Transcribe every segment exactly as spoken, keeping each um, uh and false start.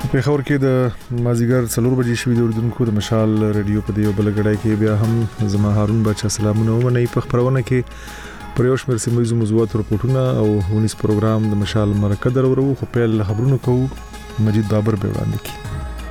په خبر کې د مازیګر څلور بجې شوې د اردوونکو د مشال رادیو په دیو بلګړای کې بیا هم زما هارون بچا سلامونه ومني په خبرونه کې پر یو شمېر سیمه موضوعات رپورټونه او ونیس پروګرام د مشال مرکه درورو خو په خبرونو کوو مجید بابر به وړاندې کی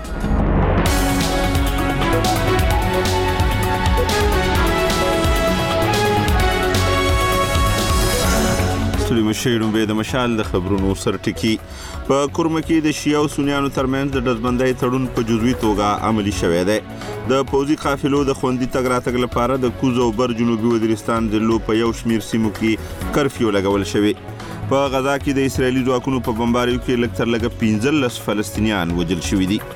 مشیرون به د مشال د خبرونو سرټکی په کورمه کې د شیعه او سنیانو ترمنځ د دزبندۍ تړون په جزوي توګه عملی شوی دی د پوځي قافلو د خوندي تګ راتګ لپاره د کوز او بر جنوبي وزیرستان ضلعو په یو شمیر سیمو کې کرفیو لګول شوی په غزا کې د اسرایلی ځواکونو په بمباریو کې لږ تر لږه پنځلس فلسطینیان وژل شوي دي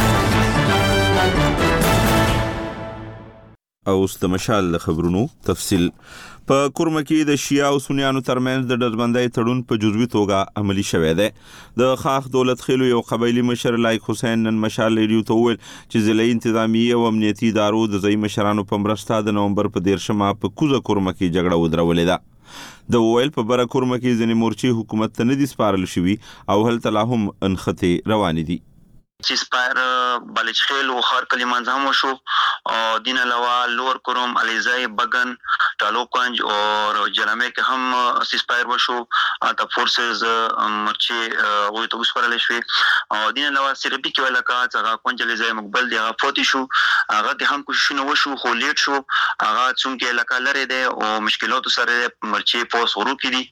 او اوس د مشال د خبرونو تفصیل په کورمه کې د شیعه او سنیانو ترمنځ د دزبندۍ تړون په جزوي توګه عملی شوی دی د خاخ دولت خېلو یو قبایلی مشر لایق حسین نن مشال ریډیو ته وویل چې ضلعي انتظامیه او امنیتي ادارو د ځایي مشرانو په مرسته د نومبر په دیرشمه په کوزه کورمه کې جګړه ودرولې ده د وویل په بره کورمه کې ځینې مورچې حکومت ته نه دي سپارل شوي او هلته لا هم انخته روانې دي چې سپایر بالچ خیل او خار کلیمان هم شو او دین علاوه لور کوروم علیزای بغن ټالوکانج او جرامه کې هم سپایر وشو د فورسز مرچی او ته وسپارل شوی او دین علاوه سربي کې ولاکا څنګه کونج علیزای مقبل دی فوتی شو هغه کې هم کوشش وشو خو لیټ شو هغه څنګه علاقه لري دی او مشکلات سره مرچی پوس ورو کړي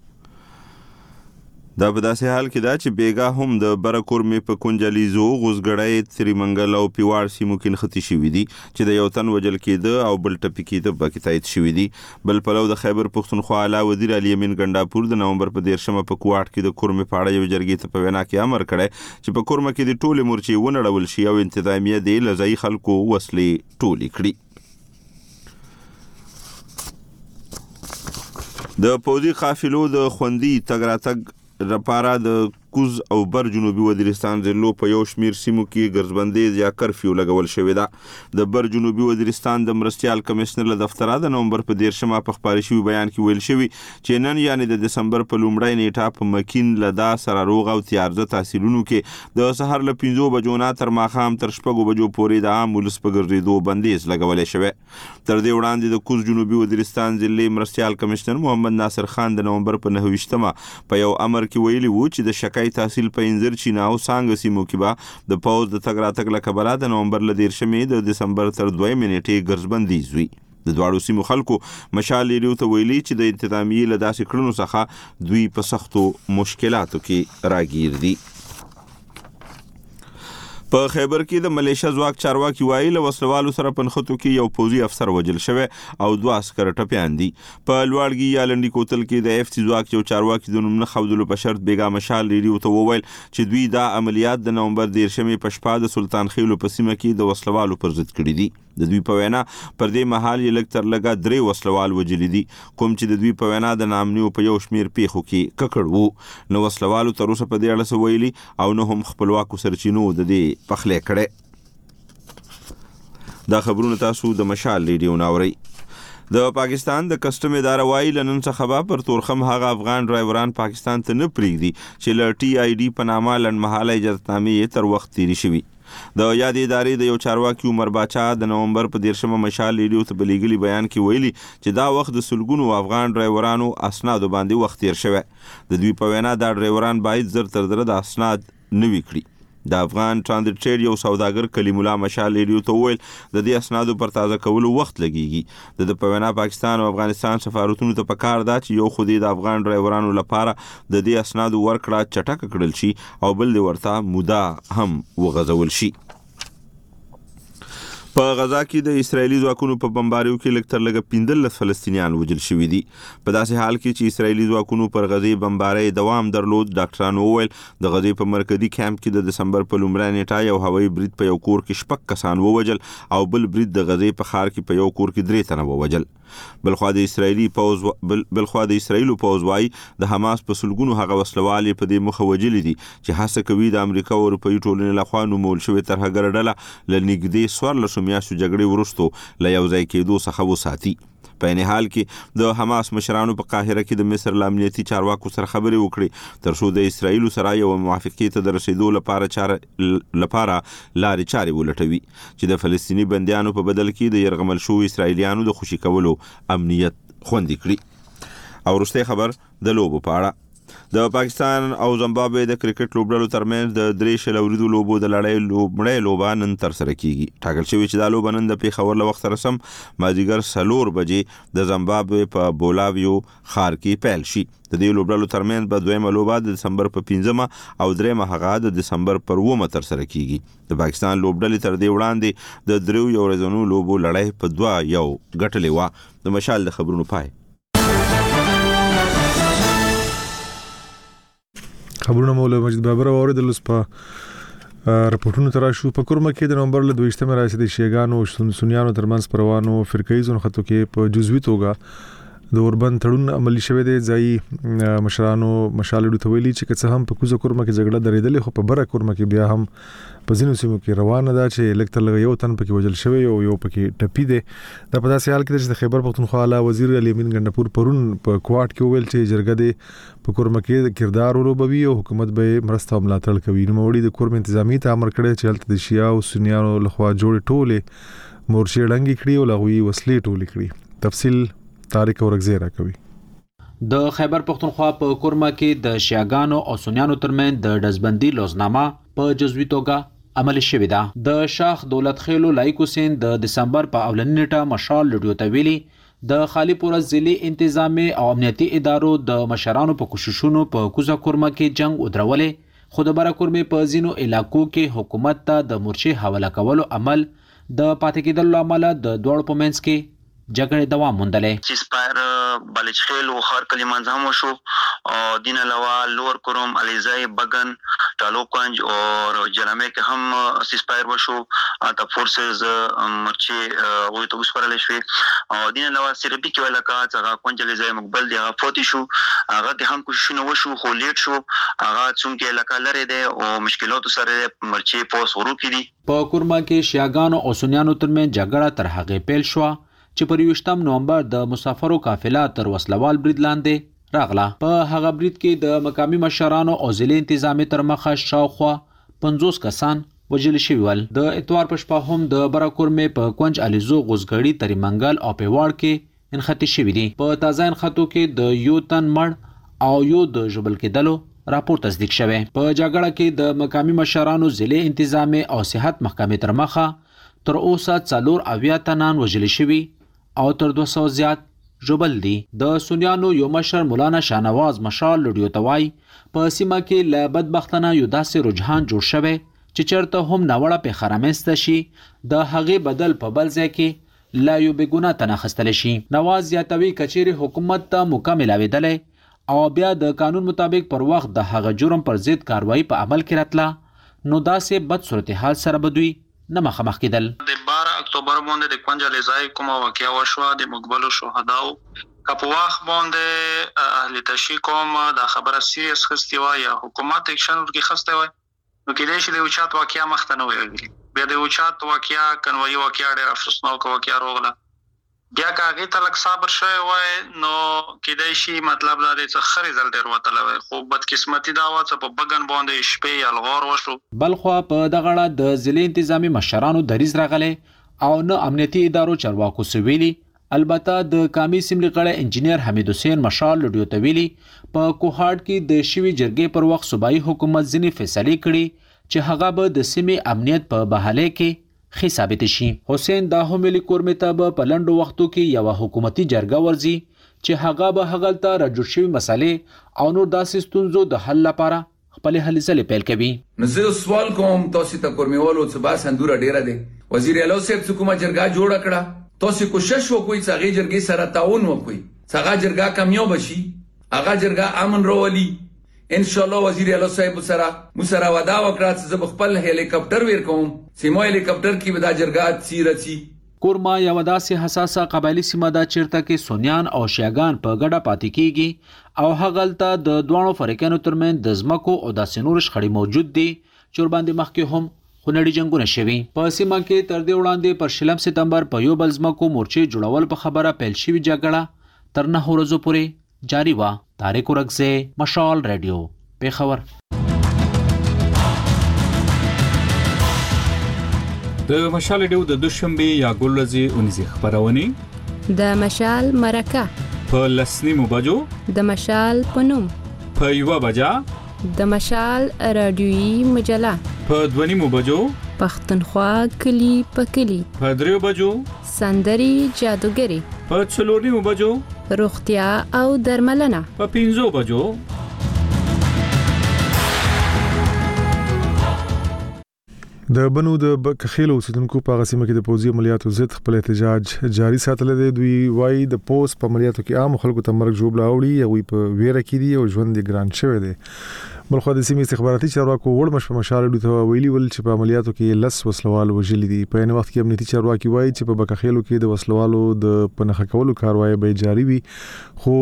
دا په داسې حال کې دا چې بیګا هم د برکورمې په کونجلیزو غوزګړی تریمنګل او پیوار سیمو کې نښتې شوي دي چې د یو تن وژل کېده او بل ټپي کېده پکې تایید شوي دي بل پلو د خیبر پښتونخوا اعلی وزیر علي امین ګنډاپور د نومبر په دیرشمه په کوټ کې د کورمې په اړه یو جرګې ته په وینا کې امر کړی چې په کورمه کې د ټولې مورچې ونړول شي او انتظامیه دې له ځایي خلکو وسلې ټولې کړي د پوځي قافلو د خوندي تګ راتګ لپاره د کوز او بر جنوبي وزیرستان ضلعو په یو شمیر سیمو کې ګرځبندۍ یا کرفیو لګول شوې ده د بر جنوبي وزیرستان د مرستیال کمشنر له دفتره د نومبر په دیرشمه په خبري شوی بیان کې ویل شوی چې نن یعنی د دسمبر په لومړۍ نیټه په مکین لدا سره روغ او تیارزه تحصیلونو کې د سحر له پنځو بجو نه تر ماښام تر شپږو بجو پورې د عام ولس په ګرځېدو بندیز لګولې شوی تر دې وړاندې د کوز جنوبي وزیرستان ضلع مرستیال کمشنر محمد ناصر خان د نومبر په نهه په یو امر کې ویلي وو چې د شکای تحصیل په انځر چینا او څنګه سیمو کې به د پوز د تګ راتګ له کبله د نومبر له دیرشمې د دسمبر تر دوه منټې ګرځبندیز وي د دواړو سیمو خلکو مشال ریډیو ته ویلي چې د انتظامیې له داسې کړنو څخه دوی په سختو مشکلاتو کې راګیر دي په خیبر کې د ملیشیا ځواک چارواکي وایي له وسلوالو سره په نښتو کې یو پوځي افسر وژل شوی او دوه عسکر ټپیان دي په لوړګي یا لنډي کوتل کې د اف سي ځواک یو چارواکي د نوم نه ښودلو په شرط بیګا مشال ریډیو ته وویل چې دوی دا عملیات د نومبر دیرشمې په شپه د سلطان خېلو په سیمه کې د وسلوالو پر ضد کړي دي د دوی په وینا پر دې مهال یې لږ تر لږه درې وسلوال وژلي دي کوم چې د دوی په وینا د نامنیو په یو شمیر پیښو کې ککړ وو نو وسلوالو تر اوسه په دې اړه څه ویلي او نه هم خپلواکو سرچینو د دې پخلی کړي دا خبرونه تاسو د مشال ریډیو ناوري د پاکستان د کسټم اداره وایي لنن څخه به پر تورخم هغه افغان ډرایوران پاکستان ته نه پریږدي چې ل ټي آی ډي په نامه لنډمهاله اجازهنامې تر وخت تیری شوي د یاد ادارې د یو چارواکي عمر باچا د نومبر په دیرشمه مشال ریډیو ته بلیګلی بیان کې ویلي چې دا وخت د سلګونو افغان ډرایورانو اسنادو باندې وخت تیر شوی د دوی په وینا دا ډرایوران باید زر تر زر د اسناد نوي کړي د افغان ترانزیت ټریډ یو سوداګر کلیم الله مشال ریډیو ته وویل د دې اسنادو پر تازه کولو وخت لګیږي د په وینا پاکستان او افغانستان سفارتونو ته پکار ده چې یو خودي د افغان ډرایورانو لپاره د دې اسنادو ورکړه چټک کړل شي او بل دی ورته مودا هم وغځول شي په غزا کې د اسرایلی ځواکونو په بمباریو کې لږ تر لږه پنځلس فلسطینیان وژل شوي دي په داسې حال کې چې اسرایلی ځواکونو پر غزې بمبارۍ دوام درلود ډاکټرانو وویل د غزې په مرکزي کیمپ کې د دسمبر په لومړۍ نیټه یو هوایي برید په یو کور کې شپږ کسان ووژل او بل برید د غزې په ښار کې په یو کور کې درې تنه ووژل بلخوا د اسرایلی پوز بل بلخوا د اسرایلو پوز وايي د حماس په سلګونو هغه وسلوال په دې مخه وجلې دي چې هڅه کوي د امریکا او اروپאי ټولنې لخوا نومول شوی ترهګر ډله ل نږدې څوارلس دېرشو میاشتو جګړې وروستو له یو ځای کېدو څخه وساتي. په عین حال کې د حماس مشرانو په قاهره کې د مصر له امنیتي چارواکو سره خبرې وکړې تر څو د اسرایلو سره یو موافقې ته د رسیدو لپاره چاره لپاره لارې چارې ولټوي چې د فلسطیني بندیانو په بدل کې د یرغمل شوو اسرایلیانو د خوشي کولو امنیت خوندي کړي. او وروستی خبر د لوبو په اړه. د پاکستان او زیمبابوې د کرکټ لوبډلو ترمنځ د درې شل اوریدو لوبو د لړۍ لومړۍ لوبه نن ترسره کیږي. ټاکل شوی چې دا لوبه نن د پیښور له وخت سره سم مازدیګر څلور بجې د زیمبابوې په بولاویو ښار کې پیل شي. د دې لوبډلو ترمنځ به دویمه لوبه د دسمبر په پنځمه او دریمه هغه د دسمبر پر اوومه ترسره کیږي. د پاکستان لوبډلې تر دې وړاندې د دریو یو ورځنیو لوبو لړۍ په دوه یو ګټلې وه. د مشال د خبرونو پای. خبرونه مولا مجید بابر اوریدل اوس په رپورټونو تر شو په کورما کې د نومبر له دویشتمه راځي د شیګانو او سنیانو ترمنځ پروانو فرقې زون خطو کې په جزوي توګه د اوربن تړون عملی شوه دی. ځای مشرانو مشالډو ته ویلي چې څه هم په کوزه کورما کې جګړه درېدلې خو په بره کورما کې بیا هم په ځینو سیمو کې روانه ده چې الکتر لږ یو تن پکې وجل شوی او یو پکې ټپی دی. دا په داسې حال کې چې د خیبر پختونخوا اعلی وزیر علي امین ګندپور پرون په کوارټ کې ویل چې جرګه دی په کورما کې کردار ولوبوي او حکومت به مرسته او ملاتړ کوي. نو وړي د کورم انتظامی ته امر کړی چې هلته د شیا او سنیانو لخوا جوړ ټوله مورچې ډنګي کړي او لغوي وسلې ټولې کړي. تفصیل طارق اورغزی را کوي. د خیبر پختونخوا په کورما کې د شیاګانو او سنیانو ترمنځ د دزبندي لوزنامه په جزوي توګه عمل شوې ده. د شاخ دولت خیلو لایق حسین د دسمبر په اولنۍ نیټه مشال لډیو ته ویلي د خالی پورا ضلعي انتظامی او امنیتي ادارو د مشرانو په کوششونو په کوزه کورما کې جنگ ودرولې خو د بره کورمې په ځینو علاقو کې حکومت ته د مورچې حواله کولو عمل د پاتې کېدلو عمله د دوړو په منځ کې جګړې دوام موندلې. چې سپایر بالچخیل او خار کلیمان هم شو او دین علاوه لور کوروم علیزای بغن ټالوکنج او جلمه کې هم سپایر وشو اته فورسز مرچې او ته وسپارل شوې او دین علاوه سربي کې علاقه څنګه کونج علیزای مقبل دی هغه فوت شو هغه د هم کوششونه وشو خو لیټ شو هغه څنګه علاقه لري دی او مشکلات سره مرچې پوس ورو کړي. په کورما کې شیاګانو او سنیانو ترمنځ جګړه تر هغه پیل شو چې پر یوشتم نومبر د مسافرو قافله تر وسلوال برید لاندې راغله. په هغه برید کې د مقامی مشرانو او ضلع انتظامی تر مخه شاوخوا پنځوس کسان وژل شوي ول. د اتوار په شپه هم د بره کورمې په کونج الیزو غوزګړی تری منګل او پیواړ کې انختی شوي دي. په تازه انخاتو کې د یو تن مړ او یو د ژوبل کېدلو راپور تصدیق شوی. په جګړه کې د مقامی مشرانو ضلع انتظامی او صحت محکمې تر مخه تر اوسه څلور اویا تنان وژل شوي او تر دوه سوه زیات ژوبل دي. د سنیانو یو مشر مولانا شاهنواز مشال لډیو توای په سیمه کې له بدبختانه یو داسې رجحان جوړ شوی چې چرته هم ناوړه په خرامسته شي د هغې بدل په بل ځای کې لا یو بګونه تناخستل شي. نواز یاتوي کچېری حکومت ته مکمل اویدلې او بیا د قانون مطابق پر وخت د هغه جرم پر ضد کاروایی په عمل کې راتله نو داسې بد صورتحال سره بدوي نه مخامخ کېدل. د بارہ اکتوبر باندې د کونج علیزای کومه واقعیا وشوه د مقبلو شهداو کپواخ باندې اهل تشی کوم د خبره سیریس خستی و یا حکومت اکشن ورکی خسته و نو کې دې چې د اوچات واقعیا مخته نه ویل بیا د اوچات واقعیا کنوي واقعیا ډېر افسوسناک واقعیا روغله بیا کاغه تلک صبر شوی وای نو کې دې شي مطلب دا د څه رزلټ ډېر وته وای خو بدقسمتي دا و چې په بغن باندې شپې یلغور وشو. بلخو په دغړه د ضلع انتظامی مشرانو دریز راغله او نه امنیتي ادارو چارواکو سویلي. البته د کامی سیملي قړه انجینیر حمید حسین مشال لډیو تویلی په کوهاټ کې د شوی جرګې پر وخت صوبایي حکومت ځنی فیصله کړي چې هغه به د سیمې امنیت په بحاله کې خې ثابت شي. حسین دا هم ملي کورمې ته به په لنډو وختو کې یو حکومتي جرګه ورځي چې هغه به هغلته راجوړ شوي مسالې او نور داسې ستونزو د حل لپاره خپل هلې ځلې پیل کوي. نو زه سوال کوم تاسو ته کورمېوالو څه با سندوره ډیره دی وزیر اعلی صاحب څه کومه جرګه جوړه کړه تاسو کوشش وکوي چې هغه جرګې سره تعاون وکوي څنګه جرګه کامیاب شي هغه جرګه امن راولي ان شاء الله. وزیر اعلی صاحب سره مسره ودا وکړه چې خپل هلی کاپټر ور کوم سیمه هلی کاپټر کې ودا جرګه سیرچی. کورما یو داسې حساسه قبایلی سیمه ده چیرته کې سنیان او شیاګان په ګډه پاتې کیږي او هغلته د دوانو فرقانو ترمن د زمکو او د سنور شخړې موجود دي چې ور باندې مخکې هم خونړي جنگونه شوي. په سیمه کې تر دې وړاندې پر شلم سپتمبر په یو بل ځمکو مورچې جوړول په خبره پیل شوې جګړه تر نه ورځو پورې جاری وه. طارق ورکزی، مشال رادیو، پیښور. د مشال رادیو د دوشنبه یا ګلورځې اونیزه خبرونه د مشال مرکه په لسنیمو بجو د مشال پنوم په یو بجا د مشال رادیویی مجله په دونیمو بجو پښتونخوا کلی په کلی په دریو بجو سندري جادوګری په څلورنیمو بجو روغتیا او درملنه په پنځو بجو. د بنو د کخیلو اوسیدونکو په غسیمه کې د پوځي عملیاتو ضد خپل احتجاج جاری ساتل دي. دوی وايي د پوس په عملیاتو کې عام خلکو ته مرګ جوړ لاوړي او په ویره کې دي او ژوند ګران شوی دی. بلخو د سیمې استخباراتي چارواکو وړ مشر مشال ته ویلي ول چې په عملیاتو کې لس وسلوال وژلي دي. په یوه وخت کې امنیتي چارواکي وایي چې په بکخیلو کې د وسلوالو د پنهخ کولو کاروایی به جاری وي، خو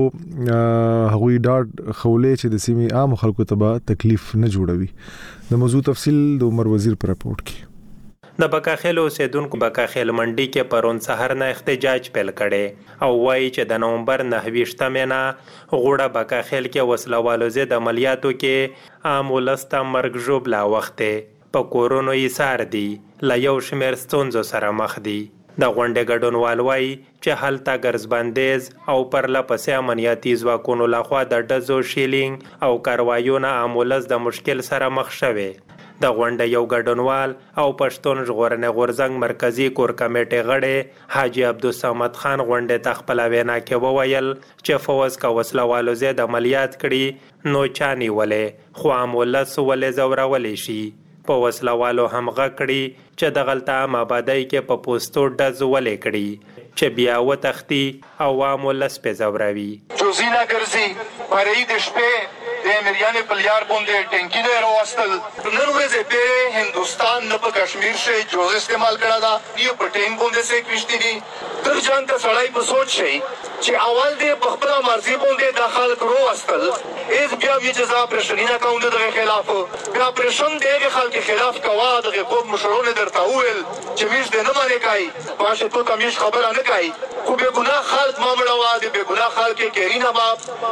هغوی ډاډ خولې چې د سیمې عام خلکو ته به تکلیف نه جوړوي. د موضوع تفصیل د عمر وزیر پر رپورت کې. د بکاخیل اوسیدونکو بکاخیل منډي کې پرون سحر نه احتجاج پیل کړي او وایي چې د نومبر نهه ویشتمه نه غوړه بکاخیل کې وسلوالو ضد عملیاتو کې عام ولسته مرګ ژوبلا وخت په کورونو یې سار دي لا یو شمېر ستونزو سره مخ دي. د غونډې ګډونوال وایي چې هلته ګرځبندیز او پرله پسې امنیتي ځواکونو لخوا د ډزو شیلینګ او کاروایونه عام ولس د مشکل سره مخ شوي. د غونډې یو ګډونوال او پښتون ژغورنې غورځنګ مرکزی کور کمیټې غړی حاجی عبدالصمد خان غونډې ته خپله وینا کې وویل چې فوز که وسلوالو ضد عملیات کړي نو چا نیولې، خو عام ولس ولې ځورولی شي؟ په وسلوالو همغه کړي چې د غلطه عام آبادۍ کې په پوستو ډز ولې کړي چې بیا وتښتي او عام ولس پې ځوروي. جوزینا ګرځي پرې د شپې د امریانې په لیار باندې ټینکي دی راوستل. نن ورځې پې هندوستان نه په کشمیر شي جوز استعمال کړه دا یو په ټینک باندې سې کښتي دي. تر جان ته سړی په سوچ شي چې اول دې په خپله مرضي باندې دا خلک راوستل، هېڅ بیا وي چې زه اپریشني نه کوم د دغې خلاف، بیا اپریشن د هغې خلکو خلاف کوه. دغې قوم مشرانو درته وویل چې ویش دې نه منې کوي، باشه تو ته ویش خبره نه کوي، خو بې ګناه خلک مه مړوه، د بې ګناه خلک یې کیرینه به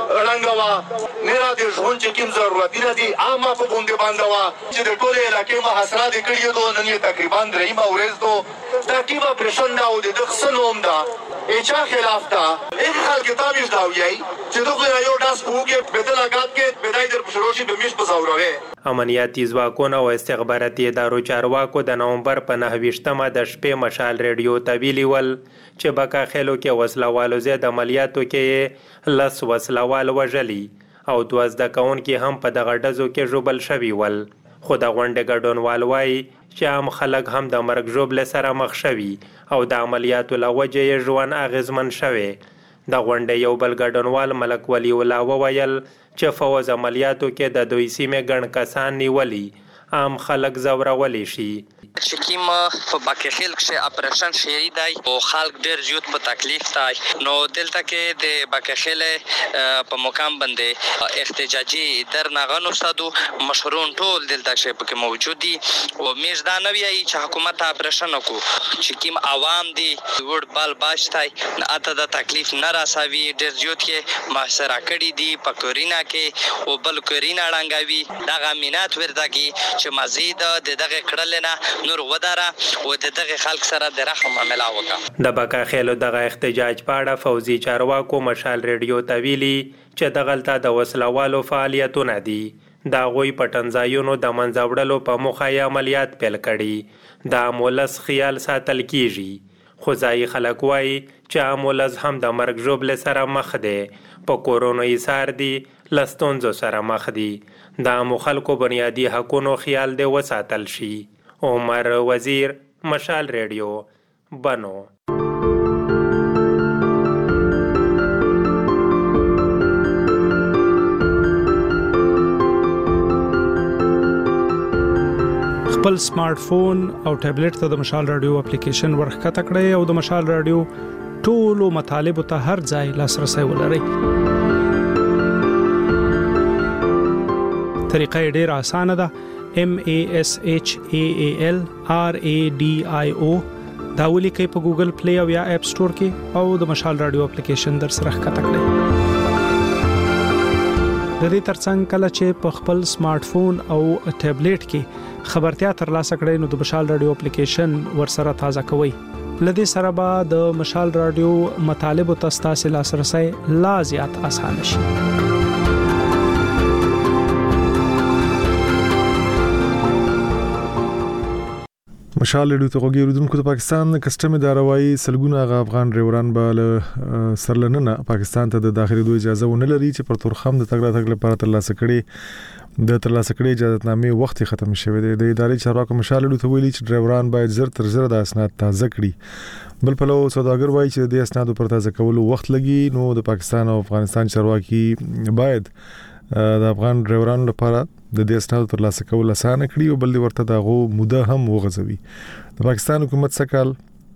ړنګوه، نه را د ژوند چې کوم ضرورتونه دي عامه په باندې بندوه چې د ټولې علاقې محاصره دې کړي دو. نن یې تقریبا درېیمه ورځ دو دا کوم اپریشن ده او د ده څه نوم ده چا خلاف ده. هغې خلکو ته ویش دا ویئ چې دغه نه یو ډز په وکړې بېده لګات کې بېدای در په شروع شي به میش په ځوروې. امنیتي ځواکونه او استخباراتي ادارو چارواکو د نومبر په نهه ویشتمه د شپې مشال ریډیو ته ویلي ول چې بکاخیلو کې وسلوالو ضد عملیاتو کې لس وسلوال وژلي او دوه زده کوونکي هم په دغه ډزو کې ژوبل شوي ول. خو د غونډې ګډونوال وایي چې عام خلک هم د مرګ ژوبلې سره مخ شوي او د عملیاتو له وجې یې ژوند اغېزمن شوی. د غونډې یو بل ګډونوال ملک ولی الله وویل چې فوز عملیاتو کې د دوی سیمې ګڼ کسان نیولي، عام خلک ځورولی شي. چې کوم په بکخیل کې اپریشن شری دی او خلک ډېر زیات په تکلیف دی، نو دلته کې د بکخیل په مقام باندې احتجاجي درنغنو سادو مشرون ټول دلته کې پکې موجود دي او میز دا نه ویي چې حکومت اپریشن وکړو چې کوم عوام دي ور بال باشتای اته د تکلیف نه راسوي. ډېر زیات کې محاصره کړي دي په کورینا کې او بل کورینا ړنګوي. دغه امینات ورته چې مزید د دغه کړل نه نور وداره او د دغه خلک سره د رحم معامله وکړه. د بکاخیلو دغه احتجاج په اړه فوزي چارواکو مشال ریډیو ته ویلي چې دغلته د وسلوالو فعالیتونه دي، د هغوی په ټنځایونو د منځه وړلو په موخه یې عملیات پیل کړي. د عام ولس خیال ساتل کیږي، خو ځایي خلک وایي چې عام ولس هم د مرګ ژوبلې سره مخ دی، په کورونو یې سار دي، له ستونزو سره مخ دي. د عامو خلکو بنیادي حقونو خیال دی وساتل شي. عمر وزیر، مشال ریډیو، بنو. خپل سمارټ فون او ټابلیټ ته د مشال رادیو اپلیکیشن ورښکته کړئ او د مشال رادیو ټولو مطالبو ته هر ځای لاسرسی ولرئ. طریقه ډېره اسانه ده. M A S H A A L R A D I O دا ولیکئ په ګوګل پلی او یا اپ سٹور کې او د مشال رادیو اپلیکیشن در سره ښکته کړئ. د دې ترڅنګ کله چې په خپل سمارټ فون او ټابلیټ کې خبرتیا ترلاسه کړئ نو د مشال رادیو اپلیکیشن ورسره تازه کوئ. لدې سره به د مشال رادیو مطالب او تاسو لاسرسي لا زیات آسان شي. مشال رادیو ته غوږی اوریدونکو د پاکستان کسټم اداره وايي سلګونه غ افغان ډرایوران به له سرلننه پاکستان ته د داخلي دوه اجازه ونه لري چې پر تورخم د تګ راتګ لپاره ترلاسه کړي د ترلاسه کړي اجازهنامې وخت ختم شوی دی. د ادارې چارواکو مشال رادیو ته ویلي چې ډرایوران باید زر تر زر د اسناد تازه کړي. بل په لور سوداګر وایي چې د اسنادو پر تازه کولو وخت لګي نو د پاکستان او افغانستان چارواکي باید د افغان ډرایورانو لپاره د دې اسنادو ترلاسه کول اسانه کړي او بل ورته دغه موده هم وغځوي. د پاکستان حکومت سکهال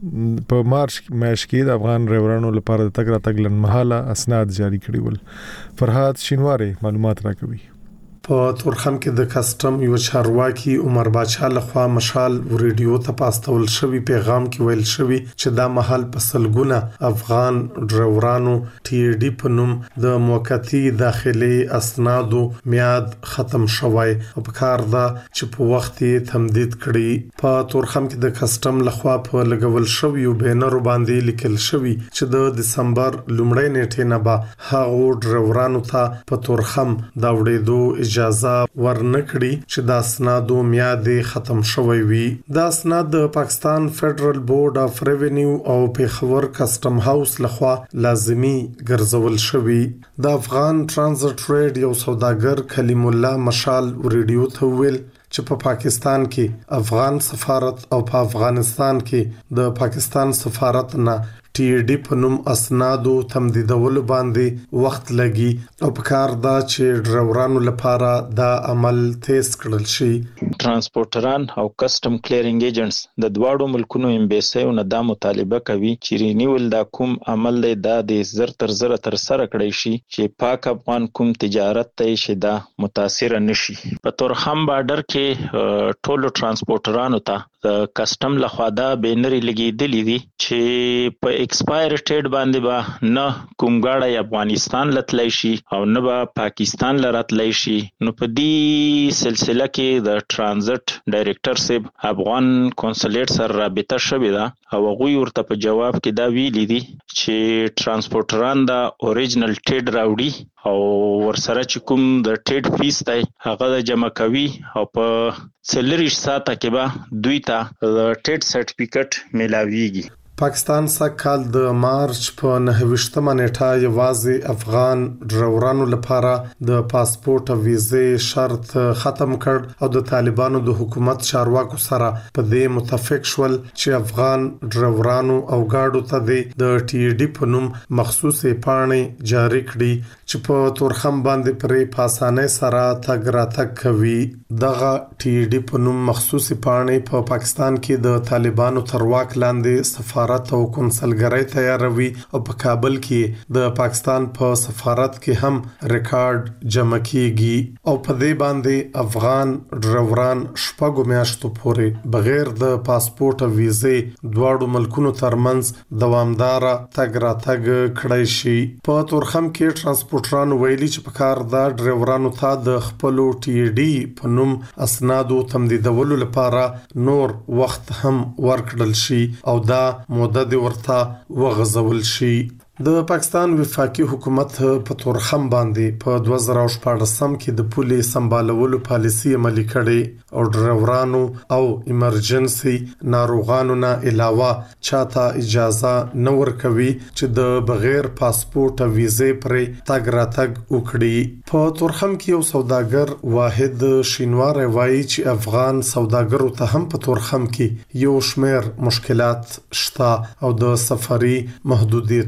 په مارچ میاشت کې د افغان ډرایورانو لپاره د تګ راتګ لنمحاله اسناد جاری کړي ول. فرحات شینواری معلومات راکوي. په تورخم کې د کسټم یو چارواکي عمر باچا لخوا مشال ریډیو ته پاستول شوی پیغام کې ویل شوی چې دا محل په سلګونه افغان ډرایورانو ټي ډي په نوم د موقتی داخلي اسنادو میاد ختم شوی او په کار دا چې په وخت یې تمدید کړي. په تورخم کې د کسټم لخوا په لګول شوی یو بینر باندې لیکل شوی چې د دسمبر لومړۍ نیټې نه به هغه ډرایورانو ته په تورخم دا وړېدو اجازه ورنکړي چې دا اسنادو میاد ختم شوی وي. دا اسناد د پاکستان فدرل بورډ اف ریونیو او پیښور کسټم هاوس لخوا لازمی ګرځول شوی. د افغان ترانزیت ټریډ یو سوداګر کلیم الله مشال ریډیو ته ویل چې په پاکستان کې افغان سفارت او په افغانستان کې د پاکستان سفارت نه ټي ډي په نوم اسنادو تمدیدولو باندې وخت لګي او په کار دا چې ډرایورانو لپاره دا عمل تیز کړل شي. ترانسپورټران او کسټم کلیرینګ ایجنټس د دواړو ملکونو امبیسیو نه دا مطالبه کوي چې رینیول دا کوم عمل دی دا د زر تر زر تر سره کړی شي چې پاک افغان کوم تجارت ته شي دا متاثر نشي. په تورخم بارډر کې ټولو ترانسپورټرانو ته د کسټم لخوا دا بینری لګیدلې دي چې په ایکسپایر ډیټ باندې به نه کوم غاړی افغانستان لتلای شي او نه به پاکستان لراتلای شي. نو په دې سلسله کې د ترانزیت ډایریکټر صاحب افغان کنسولیټ سره رابطه شوې ده او هغه ورته په جواب کې دا ویلي دي چې ترانسپورټران دا اوریجنل ټیډ راوړي او ورسره چې کوم د ټیډ فیس دی هغه د جمع کوي او په څلریش ساعته کې به دوی ته د ټیډ سرټیفیکټ ملاويږي. پاکستان سکهال د مارچ په نهه نیټه یوازې افغان ډرایورانو لپاره د پاسپورت او ویزې شرط ختم کړ او د طالبانو د حکومت چارواکو سره په دې متفق شول چې افغان ډرایورانو او گاډو ته د ټي ډي په نوم مخصوصي پاڼې جاری کړي چې په تورخم باندې پرې په اسانۍ سره تګ راتګ کوي. دغه ټي ډي په نوم مخصوصي پاڼې په پاکستان کې د طالبانو تر واک لاندې سفارت او کنسلګرۍ تیاروي او په کابل کې د پاکستان په سفارت کې هم ریکارډ جمع کیږي او په دې باندې افغان ډرایوران شپږ میاشتو پورې بغیر د پاسپورت او ویزې دواړو ملکونو ترمنځ دوامدار تګ راتګ کړی شي. په تورخم کې ترانسپورټران ویلي چې په کار د ډرایورانو ته د خپل ټي ډي په نوم اسنادو تمدیدولو لپاره نور وخت هم ورکړل شي او دا موده د ورته وغځول شي. د پاکستان وفاقي حکومت په تورخم باندې په دوه زره شپږ کې د پولي سمبالولو پالیسي عملي کړې او ډرایورانو او ایمرجنسي ناروغانو نه علاوه چاته اجازه نه ورکوي چې د بغیر پاسپورت او ویزې پرې تګ راتګ وکړي. په تورخم کې یو سوداګر واحد شینوار وایي چې افغان سوداګرو ته هم په تورخم کې یو شمېر مشکلات شته او د سفري محدودیتونو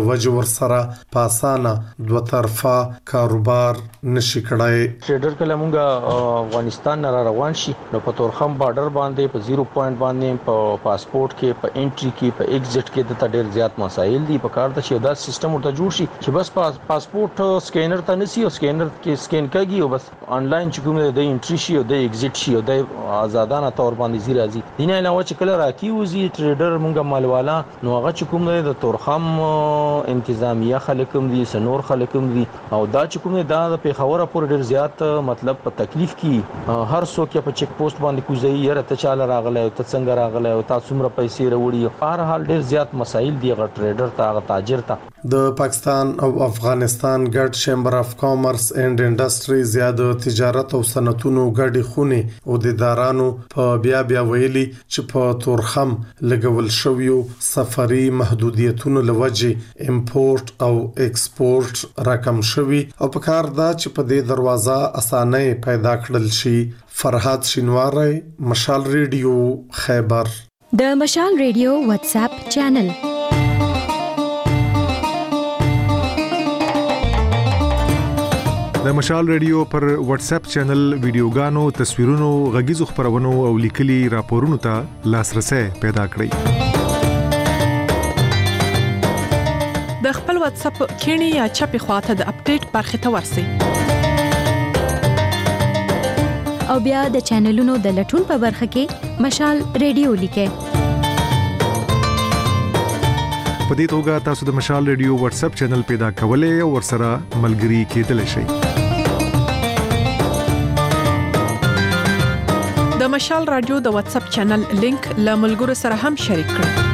لوجه ورسره په اسانه دوه طرفه کاروبار نشي کړای. ټریډر کله مونږه افغانستان نه روان شي نو په تورخم بارډر باندې په زیرو پوینټ باندې په پاسپورت کې په انټری کې په ایگزټ کې د ډېر زیات مسایل دي. په کار ته چې دا سیستم ورته جوړ شي چې بس پاسپورت سکینر ته نسی او سکینر کې سکین کېږي او بس آنلاین چې کوم د انټری شي او د ایگزټ شي او د آزادانه تور باندې زی راځي. دینه علاوه چې کله راکیوزي ټریډر مونږه مالوالا نو هغه چې کوم د تورخم انتظامیه خلکم دي سنور خلکم دي او دا چې کوم دا د پیښور پورې ډیر زیات مطلب په تکلیف کې هر څوک په چیک پوسټ باندې کوزي یره ته چاله راغله او ته څنګه راغله او تاسو څومره پیسې وروړي. په هر حال ډیر زیات مسایل دي غ ټریډر ته غ تاجر ته. د پاکستان او افغانستان ګډ چیمبر اف کامرس اینڈ انډستری زیاده تجارت او صنعتونو ګډي خونی او د ادارانو په بیا بیا ویلي چې په تورخم لګول شویو سفري محدودیتونو لوجه امپورټ او ایکسپورټ رقم شوی او په کار دا چې په دې دروازه اسانه پیدا کړل شي. فرحات شینواری، مشال ریډیو، خیبر. د مشال ریډیو واتس اپ چینل د مشال ریډیو پر واتس اپ چینل ویډیوګانو، تصویرونو، غږیزو خبرونو او لیکلي راپورونو ته لاسرسي پیدا کړئ. د خپل واتس اپ کینی یا چپی خواته د اپډیټ برخه ته ورسی او بیا د چینلونو د لټون په برخه کې مشال ریډیو لیکه. په دې توګه تاسو د مشال ریډیو واتس اپ چینل پیدا کولای او ورسره ملګري کېدلی شئ. د مشال رادیو د واتس اپ چینل لینک له ملګرو سره هم شریک کړئ.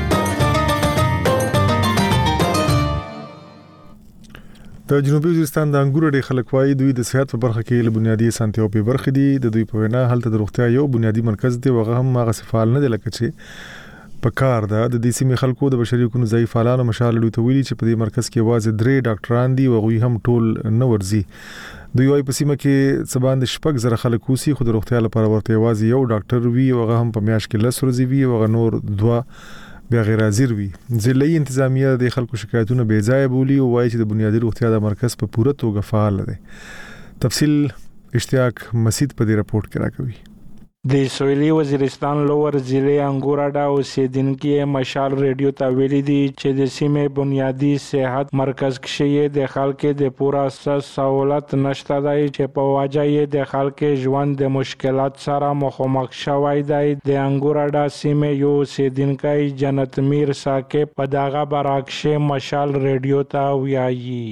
د جنوبي وزیرستان د انګورو ډېر خلک وایي دوی د صحت په برخه کې له بنیادي اسانتیاو په برخه دي. د دوی په وینا هلته د روغتیا یو بنیادي مرکز دی او هغه هم هغه فعال نه دی لکه چې په کار ده. د دې سیمې خلکو د بشري حقوقو ځای فعالانو مشال ریډیو ته ویلي چې په دې مرکز کې واځي درې ډاکټران دي او هغوی هم ټول نه ورځي. دوی وايي په سیمه کې څه باندې شپږ زره خلک اوسي خو د روغتیا لپاره ورته یوازې یو ډاکټر وي او هغه هم په میاشت کې لس ورځې وي او هغه نور دوه بیا غیر حاضر وي. ضلعي انتظامیه د خلکو شکایتونه بې ځایه بولي او وايي چې د بنیادي روغتیا د مرکز په پوره توګه فعال دی. تفصیل اشتیاق مسید په دې راپورټ کې راکوي. د سویلي وزیرستان لوور ضلع انګوراډا اوسیدونکو مشال ریډیو ته ویلي دي چې د سیمې بنیادی صحت مرکز کې د خلکو د پوره سہولت نشته دی چې په وجه یې د خلکو ژوند د مشکلات سره مخامخ شوی دی. د انګوراډا سیمې یو اوسیدونکی جنت میر ساکب په دغه برعکس مشال ریډیو ته ویایي.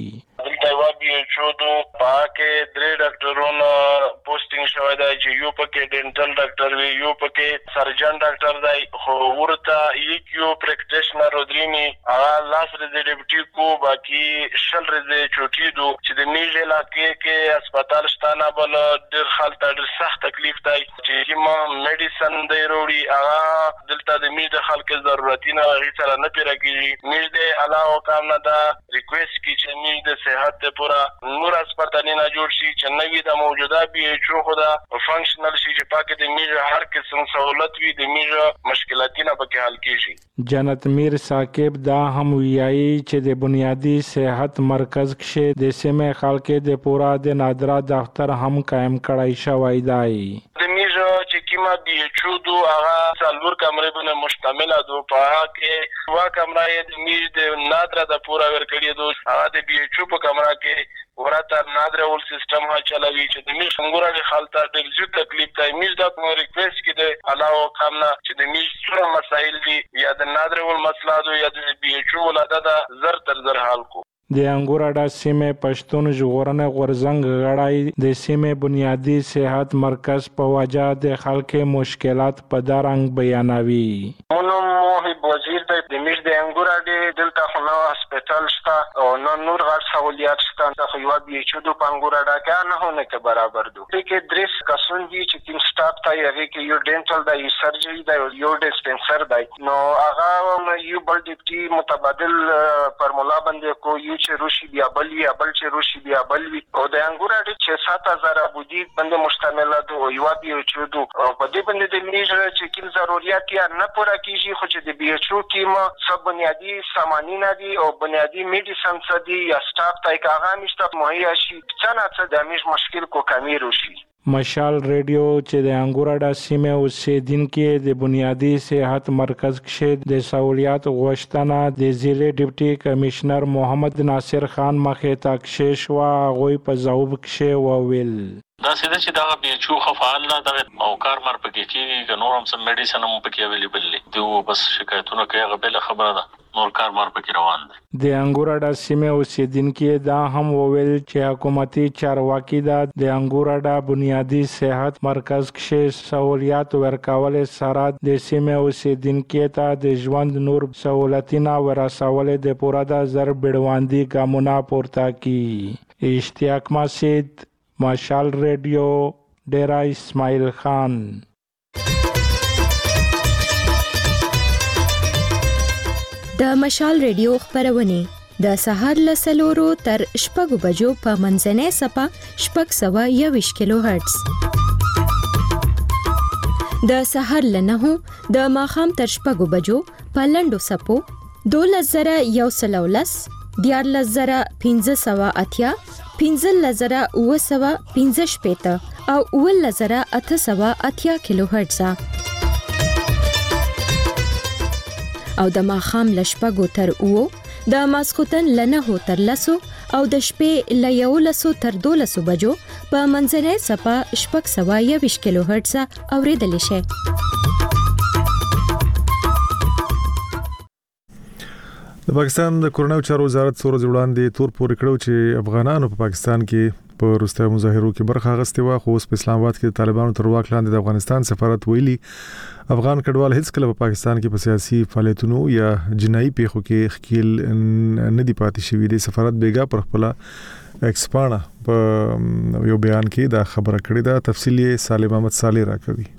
چودو پاکه درې ډاکټرونو پوسټینګ شوی دی چې یو پکې ډینټل ډاکټر وی یو پکې سرجن ډاکټر دی خو ورته یک یو پریکټیشنر ودرینی هغه لاس ریزه ډیپټي کو باقي شل ریزه چوټي دو چې د میج علاقې کې هسپتال شتانه بل ډېر خلک ډېر سخت تکلیف دی چې ما میډیسن دی وروړي هغه دلته د میج خلکو ضرورتونه هغه سره نه پیراږي. میج د علاوه کام نه دا ریکوست کی چې میج د صحت ته پورا نور هسپتالونه جوړ شي چې نوې د موجوده بي ایچ او خدا فنکشنل شي چې پاکه د میجه هر قسم سہولت وي د میجه مشکلاتونه پکې حل کیږي. جنت میر ساکب دا هم ویایي چې د بنیادی صحت مرکز کې د سیمې خلکو د پورا د نادرا دفتر هم قائم کړای شوی دی. د میجه چې کیما بي ایچ او دو هغه څلور کمرې باندې مشتمل دي په هغه کې وا کمرې د میجه د نادرا د پورا ورکړي دي هغه د بي ایچ او په کمره کې ورته نادر ول سیستم ها چلوي چې د میش څنګه خلک ډېر زیات تکلیف کوي. میش دا کوم ریکوست کړي علاوه کامنا چې د میش څومره مسایل دي یا د نادر ول مسله دو یا د بي ایچ او ولاده دا زر تر زر حل کو. د انګوراډا سیمې پښتون ژغورنې غورزنګ غړای د سیمې بنیادی صحت مرکز په وجه د خلکو مشکلات په دارنګ بیانوي. مونږ موهب وزیر د میش د انګوراډا دلته خو نو هسپتال شته او نو نور غټ سہولیات شته خو یو بي ایچ او د انګوراډا کې نه هونه کې برابر دي. کې درس کسون دي چې تیم سټاف ته یې کې یو ډینټل دی یو سرجری دی یو ډسپنسر دی نو هغه یو بل ډیپټي متبادل فارمولا باندې کو یو چې روشي بیا بل وی بل چې روشي بیا بل وی او د انګوراډا چې سات هزار بودی باندې مشتمل ده او یو بي ایچ او د په دې باندې د میجر چې کوم ضرورت یې نه پوره کیږي خو چې د بي ایچ او کې ما سب بنیادی سامانونه دي او بنیادی میډیسن څه دي یا سټاف ته کاغه نشته مهیا شي څنګه څه د همیش مشکل کو کمی روشي. مشال ریډیو چې د انګوراډا سیمه اوسیدونکو د بنیادی صحت مرکز کې د سہولیات غوښتنه د ضلع ډیپټي کمشنر محمد ناصر خان مخې ته کښې شوه. هغوی په ځواب کښې وویل دا سیده چې دا بي ایچ او خفعال نه دا او کار مر پکې کېږي که نور هم سم میډیسن هم پکې اویلیبل دي دوی بس شکایتونه کوي هغه بل خبره ده نور کار مر پکې روان دي. د انګوراډا سیمه اوسیدونکو دا هم وویل چې حکومتي چارواکي دا د انګوراډا بنیادی صحت مرکز کې سہولیات ورکول سره د سیمه اوسیدونکو ته د ژوند نور سہولتونه ورسول د پوره د زر بډواندي ګامونه پورته کی. اشتیاق مسجد مشال ریډیو ډیرا اسماعیل خان. د مشال ریډیو خبرونه د سهار له سلورو تر شپږو بجو په منځنۍ سپه شپږ سوه یوویشت کیلو هرتز، د سهار له نهو د ماښام تر شپږو بجو په لنډو سپو دولس زره یو سل او لس، دیارلس زره پنځه سوه اتیا، پنځلس زره اوه سوه پنځه شپېته او اوولس زره اته سوه اتیا کیلو هرتز او د ماښام له شپږو تر اوو، د ماسخوتن له نهو تر لسو او د شپې له یولسو تر دولسو بجو په منځنۍ سپه شپږ سوه یوویشت کیلو هرتز اورېدلی شئ. د پاکستان د کورونو چارو وزارت څو ورځې وړاندې تور پورې کړو چې افغانانو په پاکستان کې په وروستیو مظاهرو کې برخه اخیستې وه، خو اوس په اسلام آباد کې د طالبانو تر واک لاندې د افغانستان سفارت ویلي افغان کډوال هیڅ کله په پاکستان کې په سیاسي فعالیتونو یا جنایي پیښو کې ښکیل نه دي پاتې شوي. د سفارت بیګا پر خپل ایکسپانا په یو بیان کې دا خبره کړې ده. تفصیل یې سالم احمد صالح راکوي.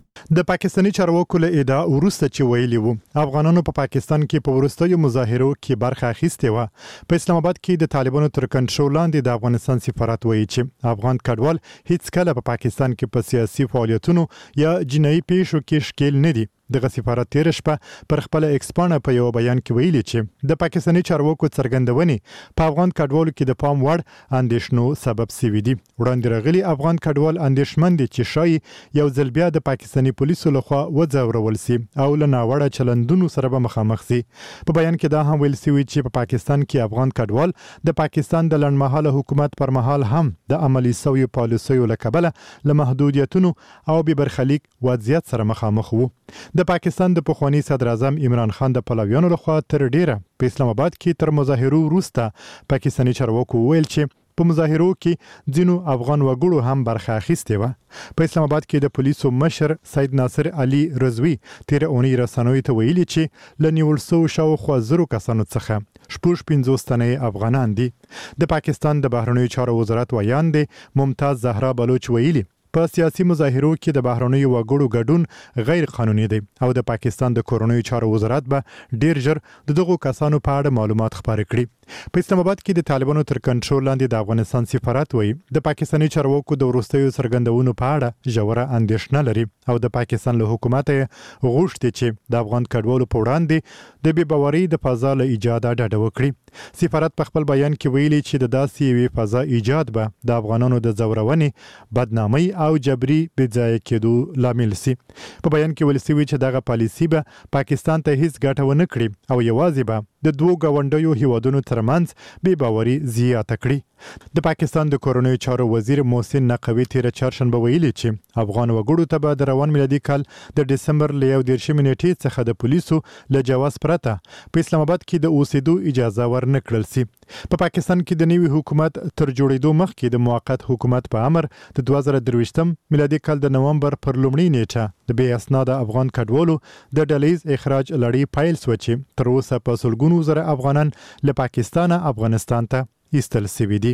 د پاکستاني چارواکو له ادعا وروسته چې ویلي وو افغانانو په پاکستان کې په وروستیو مظاهرو کې برخه اخیستې وه، په اسلام آباد کې د طالبانو تر کنټرول لاندې د افغانستان سفارت وایي چې افغان کډوال هیڅ کله په پاکستان کې په سیاسي فعالیتونو یا جنایي پیښو کې ښکیل نه دي. دغه سفارت تیر شپه پر خپل ایکسپانا په یو بیان کې ویلي چې د پاکستاني چارواکو څرګندونې په افغان کډوالو کې د پام وړ اندېښنو سبب شوي دي. وړاندې راغلي افغان کډوال اندېښمن دي چې شاید یو ځل بیا د پاکستاني پولیسو لخوا وځورول سي او له ناوړه چلندونو سره به مخامخ سي. په بیان کې دا هم ویل شوي چې په پاکستان کې افغان کډوال د پاکستان د لنډمهاله حکومت پر مهال هم د عملي شویو پالیسیو له کبله له محدودیتونو او بې برخلیک وضعیت سره مخامخ وو. د پاکستان د پخوانی صدر اعظم عمران خان د پلویانو لخوا تر ډیره په اسلام آباد کې تر مظاهرو وروسته پاکستاني چارواکو ویل چې په مظاهرو کې ځینو افغان وګړو هم برخه اخیستې وه. په اسلام آباد کې د پولیسو مشر سید ناصر علي رضوي تیر اونۍ رسنیو ته ویلي چې له نیول شوو شاوخوا زرو کسانو څخه شپږ پنځوس تنه افغانان دي. د پاکستان د بهرنیو چارو وزارت ویاند ممتاز زهرا بلوچ ویلي په سیاسي مظاهرو کې د بهرنیو وګړو ګډون غیر قانوني دی او د پاکستان د کورنیو چارو وزارت به ډیر ژر د دغو کسانو په اړه معلومات خپاره کړي. په اسلام آباد کې د طالبانو تر کنټرول لاندې د افغانستان سفارت وایي د پاکستاني چارواکو د وروستیو څرګندونو په اړه ژوره اندېښنه لري او د پاکستان له حکومت غوښتي چې د افغان کډوالو په وړاندې د بې باورۍ د فضا له ایجاده ډډه وکړي. سفارت په خپل بیان کې ویلي چې د داسې یوې فضا ایجاد به د افغانانو د ځورونې، بدنامۍ او جبري بې ځایه کېدو لامل سي. په بیان کې ویل شوي چې دغه پالیسي به پاکستان ته هیڅ ګټه ونه کړي او یوازې به د دوو ګاونډیو هیوادونو ترمنځ بې باوري زیاته کړي. د پاکستان د کورنیو چارو وزیر محسن نقوي تیر چهارشنبه ویلي چې افغان وګړو ته به د روان میلادي کال د ډسمبر له یو دېرشمې نیټې څخه د پولیسو له جواز پرته په اسلام آباد کې د اوسېدو اجازه ورنه کړل سي. په پاکستان کې د نوي حکومت تر جوړېدو مخکې د موقت حکومت په امر د دوه زره درویشتم میلادي کال د نومبر پر لومړۍ نیټه د بې اسناده افغان کډوالو د ډلهیز اخراج لړۍ پیل شوه چې تر اوسه په سلګونو زره افغانان له پاکستانه افغانستان ته ایستل شوي دي.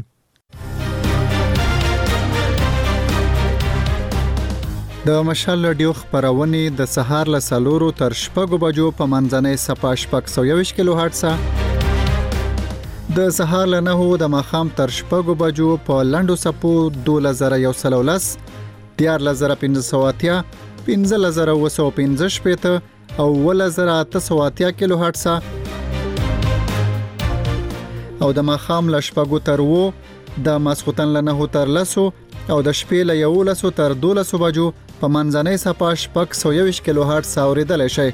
د مشال رادیو خبرونه د سهار له سلورو تر شپږو بجو په منځنۍ سپه شپږ سوه یوویشت کیلو هرتز، د سهار له نهو د ماښام تر شپږو بجو په لنډو سپو دولس زره یو سل او لس، دیارلس زره پنځه سوه اتیا، پنځلس زره اوه سوه پنځه شپېته او اوولس زره اته سوه اتیا کیلو هرتز. او د ماخام ل شپږو تر وو د ماسختن ل نه تر لسو او د شپې ل یولسو تر دولسو بجو په منځنۍ صفه شپږ سوه یوویشت کیلو هرتز اوریدل شي.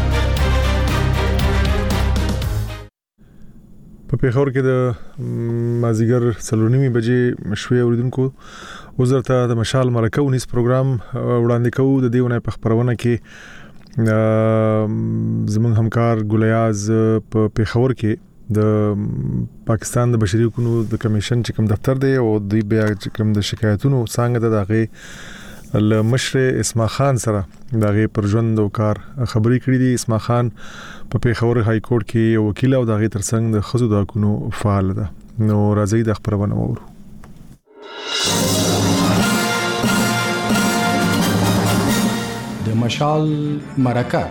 په پیښور کې د مازیګر څلورنیمې بجې شوي اوریدونکو وزارت د مشال مرکه ونیس پروګرام وړاندې کوو. د دیونه په خبرونه کې زموږ همکار ګلیاز په پیښور کې د پاکستان د بشري حقوقو د کمیشن چې کوم دفتر دی او د بیا چې کوم د شکایتونو څنګه د دغه ل مشر اسما خان سره دغه پر ژوند او کار خبرې کړې دي. اسما خان په پیښور های کورټ کې یو وکیل او دغه ترڅنګ د خزو د حقوقو فعال ده. نو راځي د خبرونه وورو. د مشال مرکه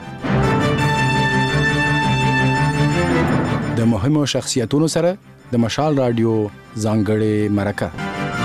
د مهمو شخصیتونو سره د مشال رادیو ځانګړې مرکه.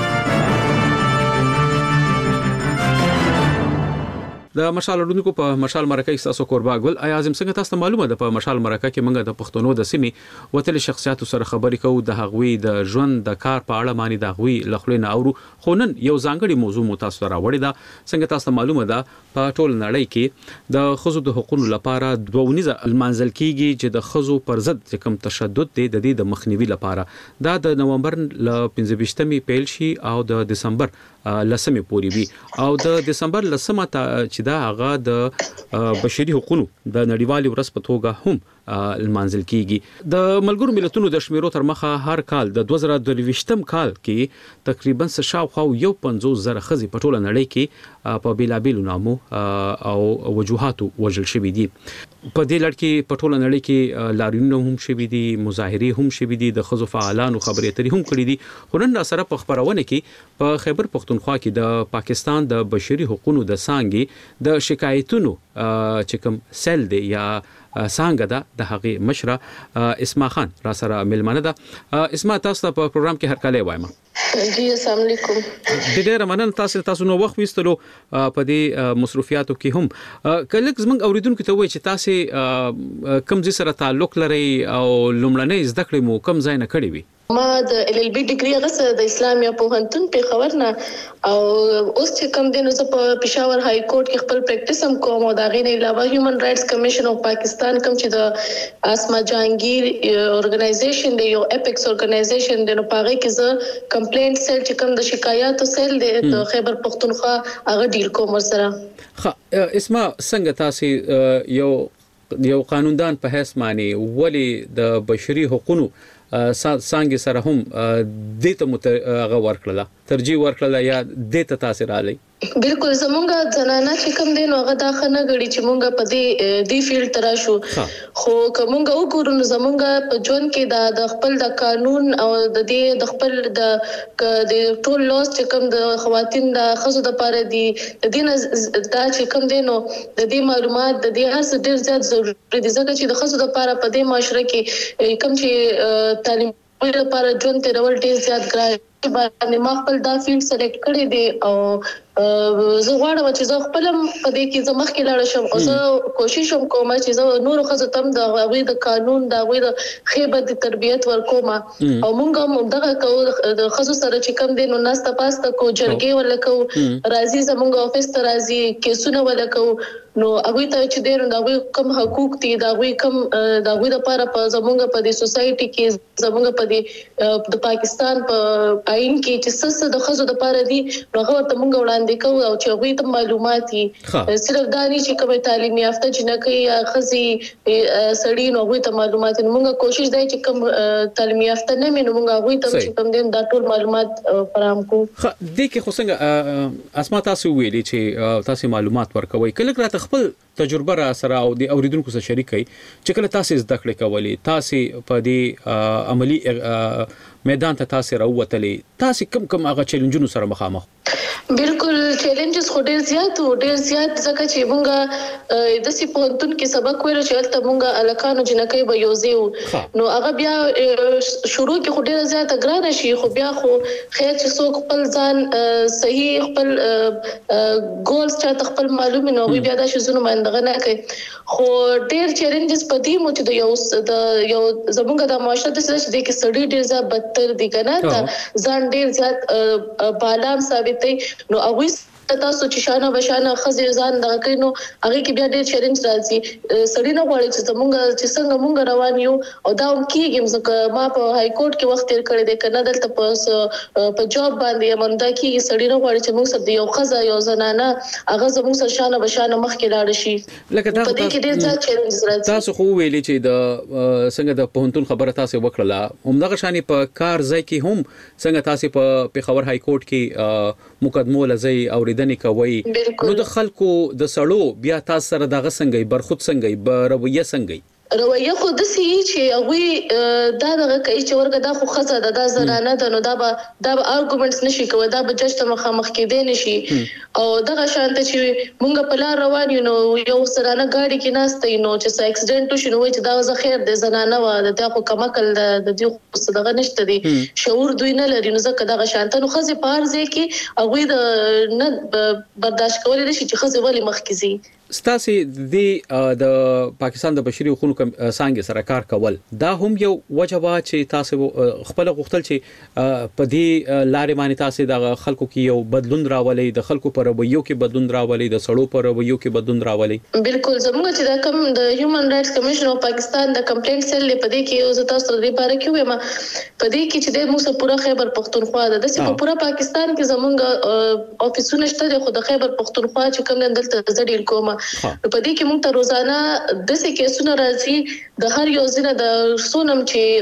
د مشال رودونکو په مشال مرکه کې تاسو قربا ګل آیا اعظم څنګه تاسو معلومه ده په مشال مرکه کې موږ د پښتونو د سیمې وتل شخصیتو سره خبرې کوو د هغوی د ژوند د کار په اړه باندې د هغوی لخلینه اورو. خو نن یو ځانګړي موضوع مو تاسو را وړي ده. څنګه تاسو معلومه ده په ټول نړۍ کې د خزو د حقوقو لپاره دوونیزه المنزل کیږي چې د خزو پر ضد کوم تشدد دی د دې د مخنیوي لپاره دا د نومبر ل پنځه ویشتمې پیل شي او د دسمبر لسمې پورې وي او د دسمبر لسمه چې دا هغه د بشري حقوقو د نړیوالي ورځ په توګه هم المنزل کیږي. د ملګرو ملتونو د شمیرو تر مخه هر کال د دوه زره دوه کال کې تقریبا شاوخوا یو پنځوس زره خزي په ټوله نړۍ کې په بیلابیلو نامو او وجوهاتو وژل شوي دي. په دې لړ کې په ټوله نړۍ کې لاریونونه هم شوي دي، مظاهرې هم شوي دي، د خزو فعالانو خبرې اترې هم کړې دي. خو نن سره په خبرونه کې په خیبر پختونخوا کې د پاکستان د بشري حقوقو د څانګې د شکایتونو چې کوم سیل دی یا څنګه ده د هغه مشره اسما خان را سره ملمنه ده. اسما تاسو په پروګرام کې هر کله وایم. جی السلام علیکم. د ډېر مننه تاسو تاسو نو وخت وستلو په دې مصروفیاتو کې هم کله زمنګ اوریدونکو ته وایي چې تاسو کوم ځای سره تعلق لري او لومړنۍ زده کړې مو کوم ځای نه کړې وي؟ ما د ال ال بي ډیګري غسه د اسلامي پوهنتون په خبر نه او اوس چې کوم دین زه په پېښور های کورټ کې خپل پریکټیس هم کوم او دا غي نه علاوه هیومن رائټس کمیشن اف پاکستان کوم چې د اسما جهانگیر اورګنایزیشن دی یو اپیکس اورګنایزیشن دی نو پاره کې زه کمپلینټ سیل چې کوم د شکایاتو سیل دی د خیبر پختونخوا هغه ډیل کوم سره. خا اسما څنګه تاسو یو یو قانوندان په حیث معنی ولی د بشري حقوقو څنګه سره هم د ته متغه ورکړه ترجیح ورکړه یا د ته تاثیر علی؟ بالکل زمونږه زنانه چې کوم دین هغه دا خنه غړي چې مونږه په دې دی فیلډ ترا شو خو کومه وګورو نو زمونږه په ژوند کې دا د خپل د قانون او د دې د خپل د د ټول لاس چې کوم د خواتین د خزو د پاره دي د دین دا چې کوم دینو د دې معلومات د دې هر څه ډیر زیات ضروري دي ځکه چې د خزو د پاره په دې معاشره کې کوم چې تعلیم لپاره ژوند تیرول ډیر زیات ګران باندې ما خپل دا فیلډ سلیکټ کړی دی او زه غواړم چې زه خپل په دې کې زه مخکې لاړ شم او زه کوشش کوم چې زه نور خزه تم د غوي د قانون د غوي د خیبت تربیت ورکوم او مونږ هم دغه کو د خزو سره چې کم دین نو ناسته پاسته کو جرګې ولکو راځي زمونږ افیس ته راځي کیسونه ولکو نو هغه ته چې دین د غوي کم حقوق دي د غوي کم د غوي لپاره په زمونږ په دې سوسايټي کې زمونږ په دې د پاکستان په آئین کې چې څه د خزو لپاره دي نو هغه ته مونږ وړاندې کوو او چې هغه ته معلومات دي صرف دانی چې کومه تعلیم یافته جنکې یا خزي سړی نو هغه ته معلومات مونږ کوشش دی چې کوم تعلیم یافته نه مینو مونږ هغه ته چې کوم دین دا ټول معلومات فراهم کوو. د کې خو څنګه اسما تاسو ویلي چې تاسو معلومات ورکوي کله کله خپل تجربه را سره او د اوریدونکو سره شریکي چې کله تاسو زده کړې کولې تاسو په دې عملی میدان ته تاسو راووتلې تاسو کم کم هغه چیلنجونو سره مخامخ؟ بالکل چیلنجز خو ډیر زیات او ډیر زیات ځکه چې مونږه د سی پونتون کې سبق ویل چې تل مونږه الکانو جنکې به یوځو نو هغه بیا شروع کې خو ډیر زیات ګران شي خو بیا خو خیر چې څوک خپل ځان صحیح خپل ګولز چې خپل معلومه نو بیا دا شي زونه مندغه نه کوي خو ډیر چیلنجز پدې مو چې د یو د یو زمونږه د معاشره د څه چې کې سړی ډیر زیات بدتر دي کنه ته ځان ډیر زیات بالام ثابتې نو هغه تاسو چې شانه بشانه خزر ځان دغه کینو هغه کې بیا ډېر چیلنج راځي سړی نه غواړي چې موږ چې څنګه موږ روان یو او دا هم کېږي ځکه ما په های کورټ کې وخت تیر کړی دی کنه دلته په په جاب باندې مونږ کې سړی نه غواړي چې موږ سره یو خزه یو زنانه هغه زموږ سره شانه بشانه مخ کې لاړ شي لکه دا په دې کې ډېر ځات چیلنج راځي تاسو خو ویلي چې د څنګه د پهنتون خبره تاسو وکړه همدغه شانی په کار ځای کې هم څنګه تاسو په پیښور های کورټ کې مقدمو لزی اوریدنې کوي نو د خلکو د سړو بیا تاسو سره دغه څنګه برخود څنګه برویه څنګه رویه خو د سی چې هغه دا دغه کوي چې ورګه دا خو خزه ده د زنانه ده نو دا به دا به ارګومنټس نشي کوي دا به جج ته مخامخ کېدې نشي او دغه شانته چې مونږ په لار روان یو نو یو سرانه گاډي کې ناشته نو چې څه اکسیډنټ وشي نو چې دا زه خیر د زنانه و د خو کمکل د دې صدقه نشته دي شعور دوی نه لري نو ځکه دغه شانته نو خزه پارځي کې هغه د نه برداشت کولای نشي چې خزه ولی مخ کیږي ستاسو د د پاکستان د بشري حقوقو څنګه سره کار کول دا هم یو وجوه چې تاسو خپل غوښتل چې په دې لارې باندې تاسو د خلکو کې یو بدلون راولي د خلکو پر رویو کې بدلون راولي د سړو پر رویو کې بدلون راولي بالکل زموږ چې دا کوم د هیومن رائټس کمیشن اف پاکستان د کمپلینټ سیل په دې کې یو تاسو ته لپاره کې وایم په دې کې چې د موږ پورا خیبر پختونخوا د دسه پورا پاکستان کې زموږ افیسونه شته خو د خیبر پختونخوا چې کوم دلته زړیل کومه په دې کې موږ ته روزانه د څه کیسونه راځي د هر یو ځینه د سونم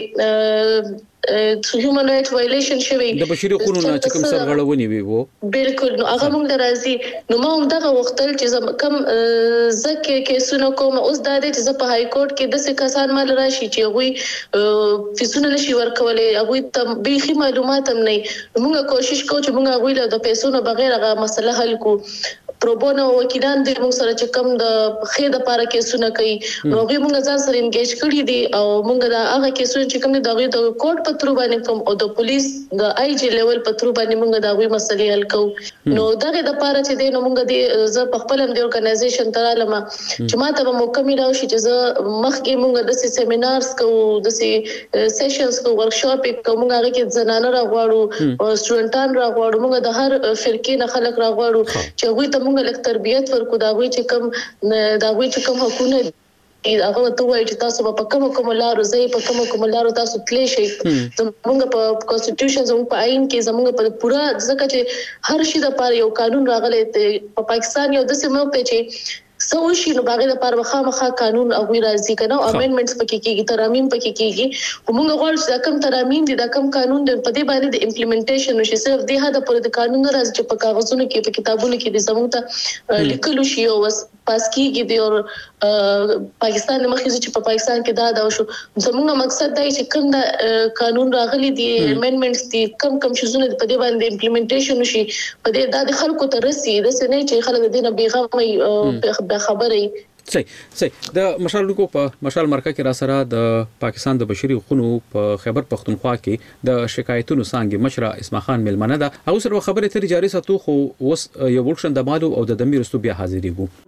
چې هیومن رائټ وایلیشن شوی د بشري حقوقو نه چې کوم سرغړونې وي وو بالکل نو هغه موږ راځي نو ما هم دغه وختل چې کوم زکه کیسونه کوم اوس د دې چې په های کورټ کې د څه کسان مال راشي چې هغه فیسونه نشي ورکولای هغه ته به معلومات هم نه موږ کوشش کوو چې موږ هغه له پیسو نه بغیر هغه مسله حل کو پروبونو وکیلان د موږ سره چې کوم د خیر لپاره کیسونه کوي نو هغه موږ ځان سره انګیج کړی دي او موږ دا هغه کیسونه چې کوم د هغه د کورټ په تر باندې کوم او د پولیس د آی جی لیول په تر باندې موږ دا غوي مسلې حل کوو نو دغه د لپاره چې د نو موږ د ز په خپل د ارګنایزیشن ترالم چې ماته به موقع ملو شي چې ز مخکې موږ د سیمینارز کوو د سیشنز کوو ورکشاپ کوو موږ هغه کې زنانه راغواړو او سټوډنټان راغواړو موږ د هر فرقې نه خلک راغواړو چې هغه ته موږ لک تربیت ورکو دا وی چې کوم دا وی چې کوم حقوقونه هغه ته وایي چې تاسو په کوم کوم لارو ځای په کوم کوم لارو تاسو تللی شئ زموږ په کانسټیټیوشن زموږ په آئین کې زموږ په پورا ځکه چې هر شي د لپاره یو قانون راغلی په پاکستان یو د سیمه په چې سوشي نو باغې لپاره مخامخه قانون او راځي کنه امندمنټس پکې کېږي ترامیم پکې کېږي موږ غواړو چې کوم ترامیم دي دا کوم قانون دی په دې باندې د امپلیمنټیشن نشي صرف د هدا پر د قانون راځي چې په کاغذونو کې په کتابونو کې د زموږ ته لیکلو شي او پاس کېږي دی او پاکستان مخکې چې په پاکستان کې دا دا شو زموږ مقصد دی چې کوم د قانون راغلي دي امندمنټس دي کم کم شزونه په دې باندې امپلیمنټیشن شي په دې د خلکو ته رسي د څه نه چې خلک دینه بیغمه خبرې صحیح صحیح د مشال لوکو په مشال مرکه کې را سره د پاکستان د بشري حقوقو په خیبر پختونخوا کې د شکایتونو څنګه مشره اسماعیل خان ملمنه ده او سره خبره تر جاري ساتو خو وس یو ورکشن د مالو او د دمیرستو بیا حاضرېږو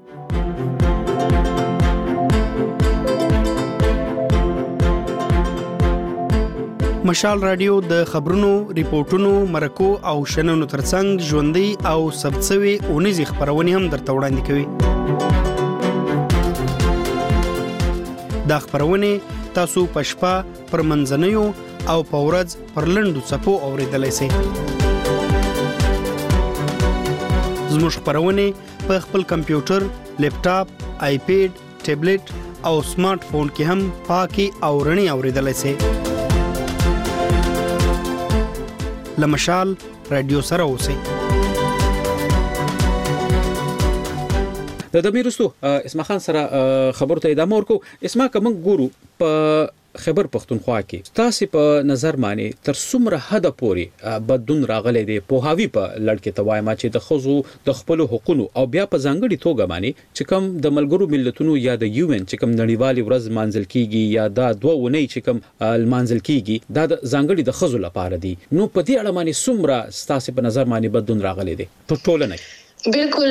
مشال رادیو د خبرونو ریپورتونو مرکو او شننو ترڅنګ ژوندۍ او سبڅوي اونیزي خبرونه هم درته وړاندې کوي دا خبرونه تاسو پښپا پر منځنیو او پورز پر لندو صفو اوریدلای شئ زموږ خبرونه په خپل کمپیوټر لیپټاپ آیپیډ ټابلیټ او سمارټ فون کې هم پاکي او رڼي اوریدلای شئ لمشال رادیو سره اوسئ د دمیرستو اسماعیل خان سره خبرو ته ادامه ورکو اسما کوم ګورو په خیبر پختونخوا کې تاسو په نظر باندې تر څومره حد پورې بدون راغلي دي په هاوی په لړکې ته وایم چې د خزو د خپل حقوقو او بیا په ځانګړي توګه باندې چې کوم د ملګرو ملتونو یا د یو ان چې کوم نړیوالي ورځ مانځل کیږي یا دا دوه ونی چې کوم مانځل کیږي دا د ځانګړي د خزو لپاره دي نو په دې اړه باندې څومره تاسو په نظر باندې بدون راغلي دي په ټولنه بالکل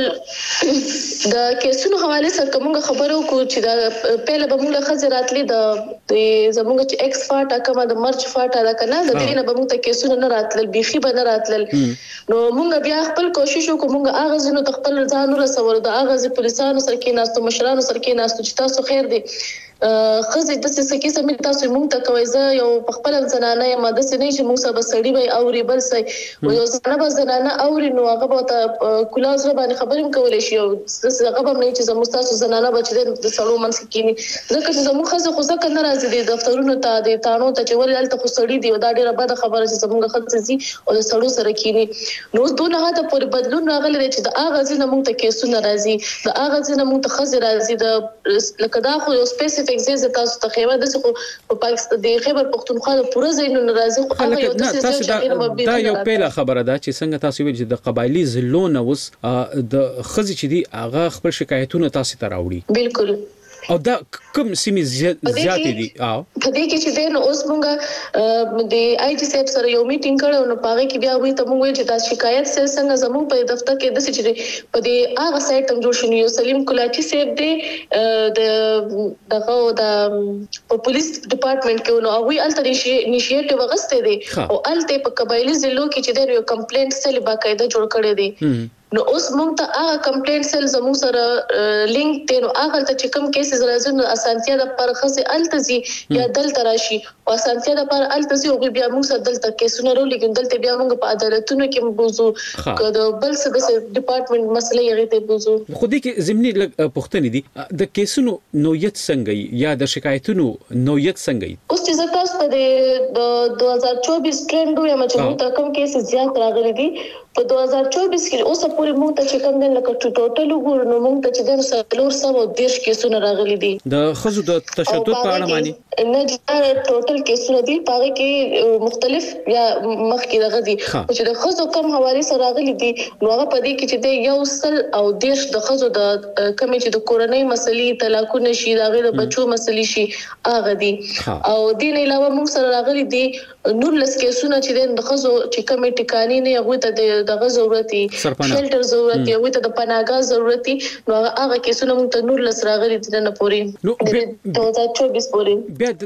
د کیسونو حواله سره کومه خبرو کو چې دا پهله به موږ خزراتلې د زموږ چې ایکس فاټا کومه د مرچ فاټا دا کنه د دې نه به موږ ته کیسونه نه راتلل بيخي به نه راتلل نو موږ بیا خپل کوشش وکړو موږ اغاز نو خپل ځان رسول د اغاز پولیسانو سره کې ناستو مشرانو سره کې ناستو چې تاسو خیر دي خزې د څه کې سم تاسو موږ ته کوي زه یو خپل زنانه یم د څه نه چې موږ سره سړی وي او ری بل څه یو زنانه زنانه او ری نو هغه ته کلاس را باندې خبرې کولای شي او هغه به نه چې زموږ تاسو زنانه بچ د سړو منځ کې نه ځکه چې زموږ خزه خو ځکه نه راځي د دفترونو ته د تانو ته چې ولې الته خو سړی دی دا ډیره بده خبره چې زموږ خزه زی او د سړو سره کېنی نو دونه هغه پر بدلون راغلی چې د اغه ځنه موږ ته کیسونه راځي د اغه ځنه موږ ته خزه راځي د لکه دا خو یو سپیسیفیک ځای تاسو ته خیبر د څه په پاکستان د خیبر پختونخوا د پوره ځایونو ناراضي خو هغه یو د څه دا یو پیله خبره ده چې څنګه تاسو ویل چې د قبایلی زلون اوس د خزي چې دی هغه خپل شکایتونه تاسو ته راوړي بالکل او دا کوم سیمې زیاتې دي او په دې کې چې دین اوس مونږه د آی جی سیب سره یو میټینګ کړو نو پاره کې بیا وی ته مونږ چې دا شکایت سره څنګه زموږ په دفتر کې د چې په دې هغه سایت هم جوړ شو یو سلیم کولاچی سیب دی د دغه د پولیس ډپارټمنټ کې نو هغه الته انیشیټیو وغسته دي او الته په قبایلی ضلعو کې چې د یو کمپلینټ سره باقاعده جوړ کړی دی نو اوس مونږ ته هغه کمپلینټ سل زموږ سره لینک ته نو هغه ته چې کوم کیسز راځي نو اسانتیا د پر خصه التزي یا دلته راشي او اسانتیا د پر التزي او بیا موږ سره دلته کیسونه رو لیکن دلته بیا موږ په عدالتونو کې بوزو کله بل څه د ډپارټمنټ مسلې یې ته بوزو خو دې کې زمینی پښتنې دي د کیسونو نوعیت څنګه یا د شکایتونو نوعیت څنګه اوس چې تاسو په دوه هزار چوبیس ټرند یا مچو ته کوم کیسز زیات راغلي دي په دوه هزار چوبیس کې اوس پورې موږ ته چې کوم دن لکه ټوټل وګورو نو موږ ته چې د څلور سوه دیش کیسونه راغلي دي د خزو د تشدد په اړه معنی نه دا ټوټل کیسونه دي پاره کې مختلف یا مخ کې دغه دي چې د خزو کم حواله سره راغلي دي نو هغه په دې کې چې د یو سل او دیش د خزو د کمی چې د کورنۍ مسلې طلاقونه شي دغه د بچو مسلې شي هغه دي او دین علاوه موږ سره راغلي دي نور لس کیسونه چې د خزو چې کمی ټکانی نه هغه ته دغه ضرورتي شیلټر ضرورتي هغه ته د پناهګاه ضرورتي نو هغه کیسونه موږ ته نور لس راغلي دي نه پوري دوه هزار چوبیس پوري بیا د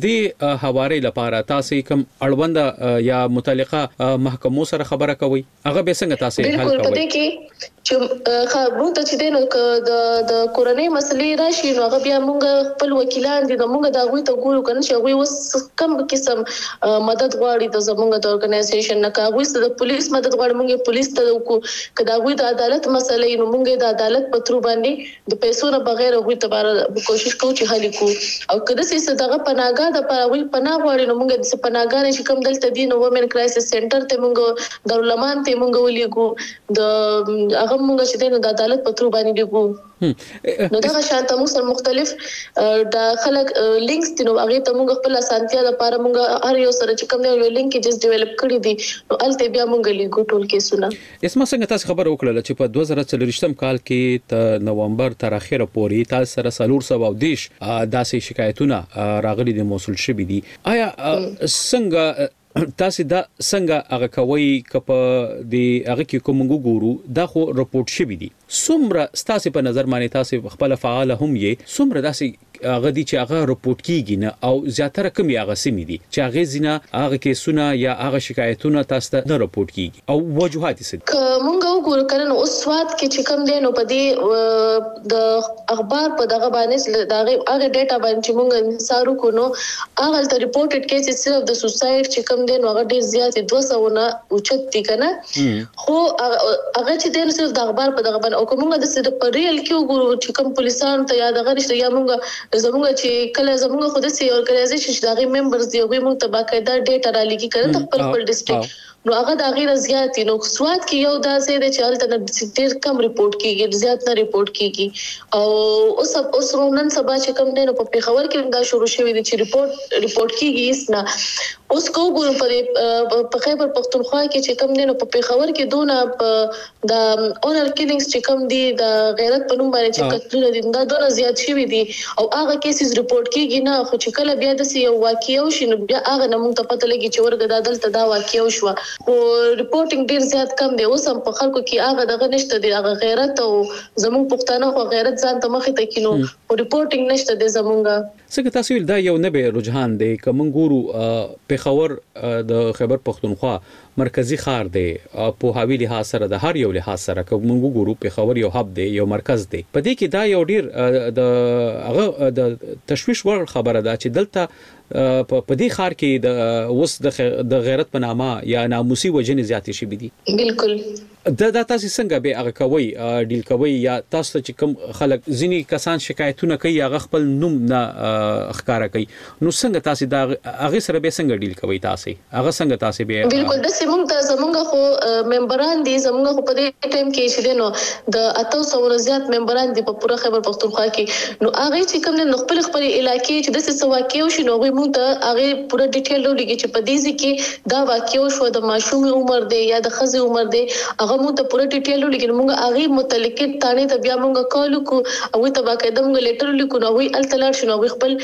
دې حواله لپاره تاسو کوم اړوند یا متعلقه محکمو سره خبره کوي هغه به څنګه تاسو حل کوي بالکل پدې کې چې خبرو ته چې دینو د د کورنۍ مسلې راشي نو هغه بیا موږ خپل وکیلان دي موږ دا غوي ته ګورو کنه چې هغه وس کم قسم مدد غواړي د زموږ د اورګنایزیشن نه کاوي د پولیس مدد غواړي موږ پولیس ته وکړو کدا غوي د عدالت مسلې نو موږ د عدالت په تر باندې د پیسو نه بغیر غوي ته بار کوشش کوو چې حل کو او کله چې دغه پناهګاه د پاره وي پناه غواړي نو موږ د پناهګاه نشي کوم دلته دي نو وومن کرایسس سنټر ته موږ دارالمان ته موږ ولېګو د هغه موږ چې د عدالت په تر باندې دیګو نو دا شانته موږ سره مختلف د خلک لینکس دي نو هغه ته موږ خپل اسانتیا لپاره موږ هر یو سره چې کوم یو لینکیجز ډیولپ کړی دي نو الته بیا موږ لیکو ټول کیسونه اسما څنګه تاسو خبر وکړه چې په دوه زره څلور کال کې ت نومبر تر اخره پورې تاسو سره سلور سو او دیش داسې شکایتونه راغلي دي موصول شوي دي آیا څنګه تاسو دا څنګه هغه کوي کپ دی هغه کې کوم ګورو دا خو رپورټ شوی دي څومره تاسو په نظر باندې تاسو خپل فعال هم یې څومره داسې هغه دي چې هغه رپورټ کیږي نه او زیاتره کوم هغه سیمې دي چې هغه زینه هغه کیسونه یا هغه شکایتونه تاسو ته نه رپورټ کیږي او وجوهات یې څه مونږ وګورو کړه اوس وخت کې چې کوم دی نو په دې د اخبار په دغه باندې دغه هغه ډیټا باندې مونږ سارو کو نو هغه ته رپورټډ کیسز صرف د سوسایډ چې کوم دی نو هغه ډیر زیات دوه سوه نه اوچت دي کنه خو هغه چې دی صرف د اخبار په دغه باندې او کومه د سره په ریل کې وګورو چې کوم پولیسان ته یا دغه نشته یا مونږ زموږ چې کله زموږ خود سي اورګنایزیشن چې دغه ممبرز دی هغه موږ ته باقاعده ډیټا را لګي کړه د خپل خپل ډیسټریکټ نو هغه د غیر زیات نو سواد کې یو داسې د چالت نه ډیر کم ریپورت کیږي زیات نه ریپورت کیږي او اوس اوس نن سبا چې کوم دی نو په پیښور کې دا شروع شوی دی چې ریپورت ریپورت کیږي اس نه اوس کو ګورم په خیبر پختونخوا کې چې کوم دی نو په پیښور کې دونه د اونر کیلینګز چې کوم دی د غیرت په نوم باندې چې قتلونه دي دا دونه زیات شوی دي او هغه کیسز ریپورت کیږي نه خو چې کله بیا د یو واقعي شي نو بیا هغه نه مونږ ته پته لګي چې ورګه د دلته دا واقعي شو او ریپورتینګ ډیر زیات کم دی اوس هم په خلکو کې هغه دغه نشته دی هغه غیرت او زموږ پښتانه خو غیرت ځان ته مخې ته کینو او ریپورتینګ نشته دی زموږه څنګه تاسو دا یو نه به رجحان دی کوم ګورو پیښور د خیبر پختونخوا مرکزی ښار دی په حوالي لحاظ سره د هر یو لحاظ سره کوم ګورو پیښور یو هب دی یو مرکز دی په دې کې دا یو ډیر د هغه د تشویش ور خبره ده چې دلته په دې ښار کې د وس د غیرت په نامه یا ناموسي وجنې زیاتې شي دي بالکل دا د تاسو څنګه به هغه کوي ډیل کوي یا تاسو چې کوم خلک ځینی کسان شکایتونه کوي هغه خپل نوم نه ښکارا کوي نو څنګه تاسو دا هغه سره به څنګه ډیل کوي تاسو هغه څنګه تاسو به بالکل د سیمون ته زمونږ خو ممبران دي زمونږ خو په دې ټایم کې چې نو د اتو سو زیات ممبران دي په پوره خیبر پختونخوا کې نو هغه چې کوم نه خپل خپل علاقې چې د څه واقع شي نو موږ ته هغه پوره ډیټیل ولګي چې په دې ځکه دا واقع شو د ماشوم عمر دی یا د خزي عمر دی هغه موږ ته پوره ډیټیل ولګي موږ هغه متعلق تانه ته بیا موږ کال کو او ته باقاعده موږ لیټر لیکو نو وی التلار شنو وی خپل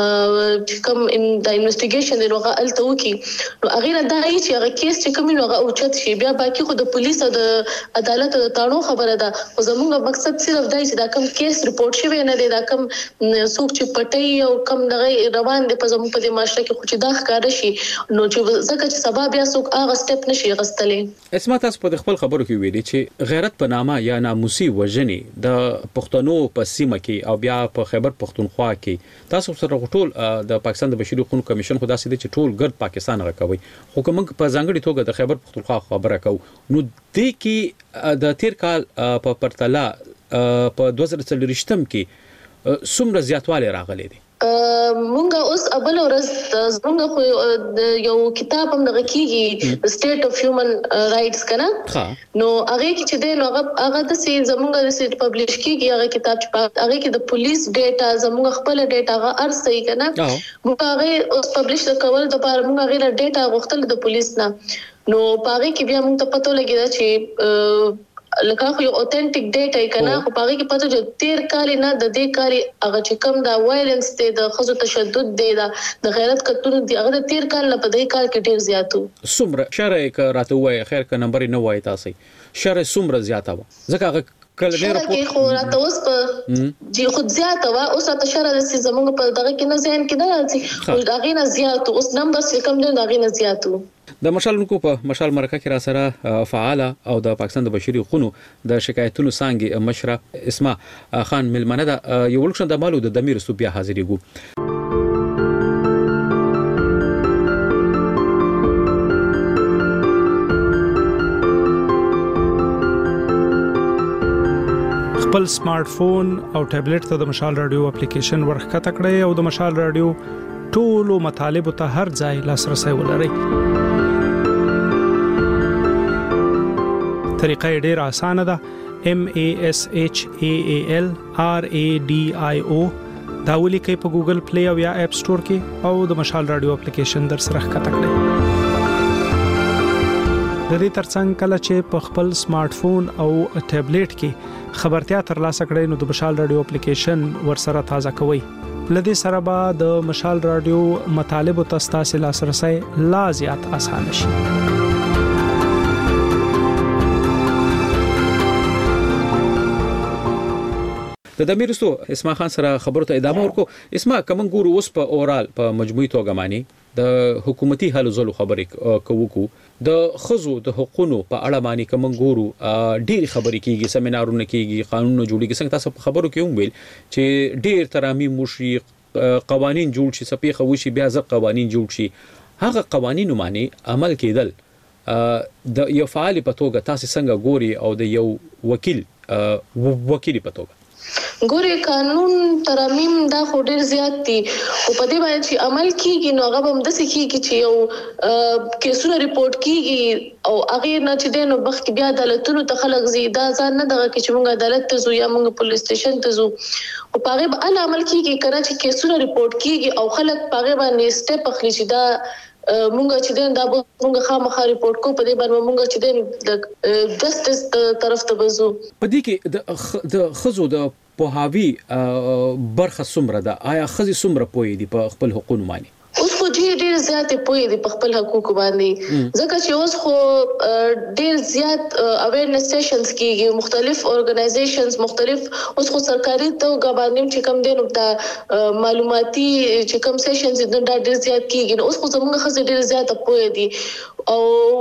کوم ان د انویسټیګیشن دی هغه الته وکي نو هغه دا چې هغه کیس چې کوم نو هغه اوچت شي بیا باقي خو د پولیس او د عدالت د تانو خبره ده او زموږ مقصد صرف دا چې دا کوم کیس ریپورت شوی نه دی دا کوم څوک چې پټي او کوم دغه روان دي په زموږ په معاشره کې خو چې دا ښکار شي نو چې ځکه چې سبا بیا څوک هغه سټپ نشي غستلې اسمه تاسو په خپل خبرو کې ویلي چې غیرت په نامه یا ناموسي وجنې د پښتنو په سیمه کې او بیا په خیبر پختونخوا کې تاسو سره ټول د پاکستان د بشري حقوقو کمیشن خو داسې دي چې ټول ګرد پاکستان راکوي خو کوم په ځانګړي توګه د خیبر پختونخوا خبره کوو نو د کې د تیر کال په پرتله په دوه زره څلوېښتم کې څومره زیاتوالی راغلی دی مونږه اوس ابل ورځ زمونږ خو یو کتاب هم دغه کیږي سټیټ اف هیومن رائټس کنه نو هغه کې چې دی نو هغه هغه د سي زمونږ د سي پبلش کیږي هغه کتاب چې هغه کې د پولیس ډیټا زمونږ خپل ډیټا هغه ارسي کنه مونږ هغه اوس پبلش کول د پاره مونږ هغه ډیټا غوښتل د پولیس نه نو پاره کې بیا مونږ ته پته لګی چې لکه خو یو اوتنټیک ډیټا یې کنه خو پاره کې پته جو تیر کال نه د دې کال هغه چې کوم دا وایلنس دی د خزو تشدد دی د غیرت کتون دی هغه د تیر کال نه په دې کال کې ډیر زیاتو سمره شرع ک راته وای خیر ک نمبر نه وای تاسو شرع سمره زیاته و ځکه هغه کله ډیر په خو راته اوس په جی خود زیاته و اوس راته شرع د سي زمونږ په دغه کې نه ځین کې نه راځي خو دا غي نه زیاتو اوس نمبر څه کم دی دا غي نه زیاتو د مشالونکو په مشال مرکه کې را سره فعاله او د پاکستان د بشري حقوقو د شکایتونو څنګه مشره اسمه خان ملمنه د یو لکشن د مالو د دمیر صوبیا حاضرېګو خپل سمارټ فون او ټابلیټ ته د مشال رادیو اپلیکیشن ورخته کړئ او د مشال رادیو ټولو مطالبه ته هر ځای لاسرسي ولرئ طریقه ډیر اسانه ده M A S H A A L R A D I O دا ولیکئ په ګوګل پلی او یا اپ سٹور کې او د مشال رادیو اپلیکیشن در سره ښکته کړئ د دې ترڅنګ کله چې په خپل سمارټ فون او ټابلیټ کې خبرتیا ترلاسه کړئ نو د مشال رادیو اپلیکیشن ور سره تازه کوئ لدې سره به د مشال رادیو مطالب او تاسو لاسرسي لا زیات اسانه شي د دمیرستو اسما خان سره خبرو ته ادامه ورکو اسما کوم ګورو اوس په اورال په مجموعي توګه معنی د حکومتي حل زلو خبرې کوو د خزو د حقوقو په اړه معنی کوم ګورو ډېر خبرې کیږي سیمینارونه کیږي قانونونه جوړیږي څنګه تاسو په خبرو کې هم ویل چې ډېر ترامي مشري قوانين جوړ شي سپي خوشي بیا ځ قوانين جوړ شي هغه قوانين معنی عمل کېدل د یو فعال په توګه تاسو څنګه ګوري او د یو وکیل وکیل په توګه ګورې قانون ترمیم دا خو ډیر زیات دي او په دې باندې چې عمل کیږي نو هغه هم د سکیږي چې یو کیسونه ریپورت کیږي او هغه نه چې دینو بخت بیا عدالتونو ته خلک زیاده ځان نه دغه چې موږ عدالت ته زو یا موږ پولیس سټیشن ته زو او پاره به ال عمل کیږي کنه چې کیسونه ریپورت کیږي او خلک پاره باندې سټپ اخلي چې دا مونږ چې دین دا مونږ خامخا ریپورت کو په دې باندې مونږ چې دین د جسټس طرف ته بزو په دې کې د خزو د پوهاوی برخه سمره ده آیا خزي سمره پوي دي په خپل حقوقو باندې اوس خو ډیر زیات پوي دي په خپل حقوقو باندې ځکه چې اوس خو ډیر زیات اویرنس سیشنز کیږي مختلف اورګنایزیشنز مختلف اوس خو سرکاري توګه باندې چې کم دینو د معلوماتي چې کم سیشنز د ډیر زیات کیږي اوس خو زموږ خزي ډیر زیات پوي دي او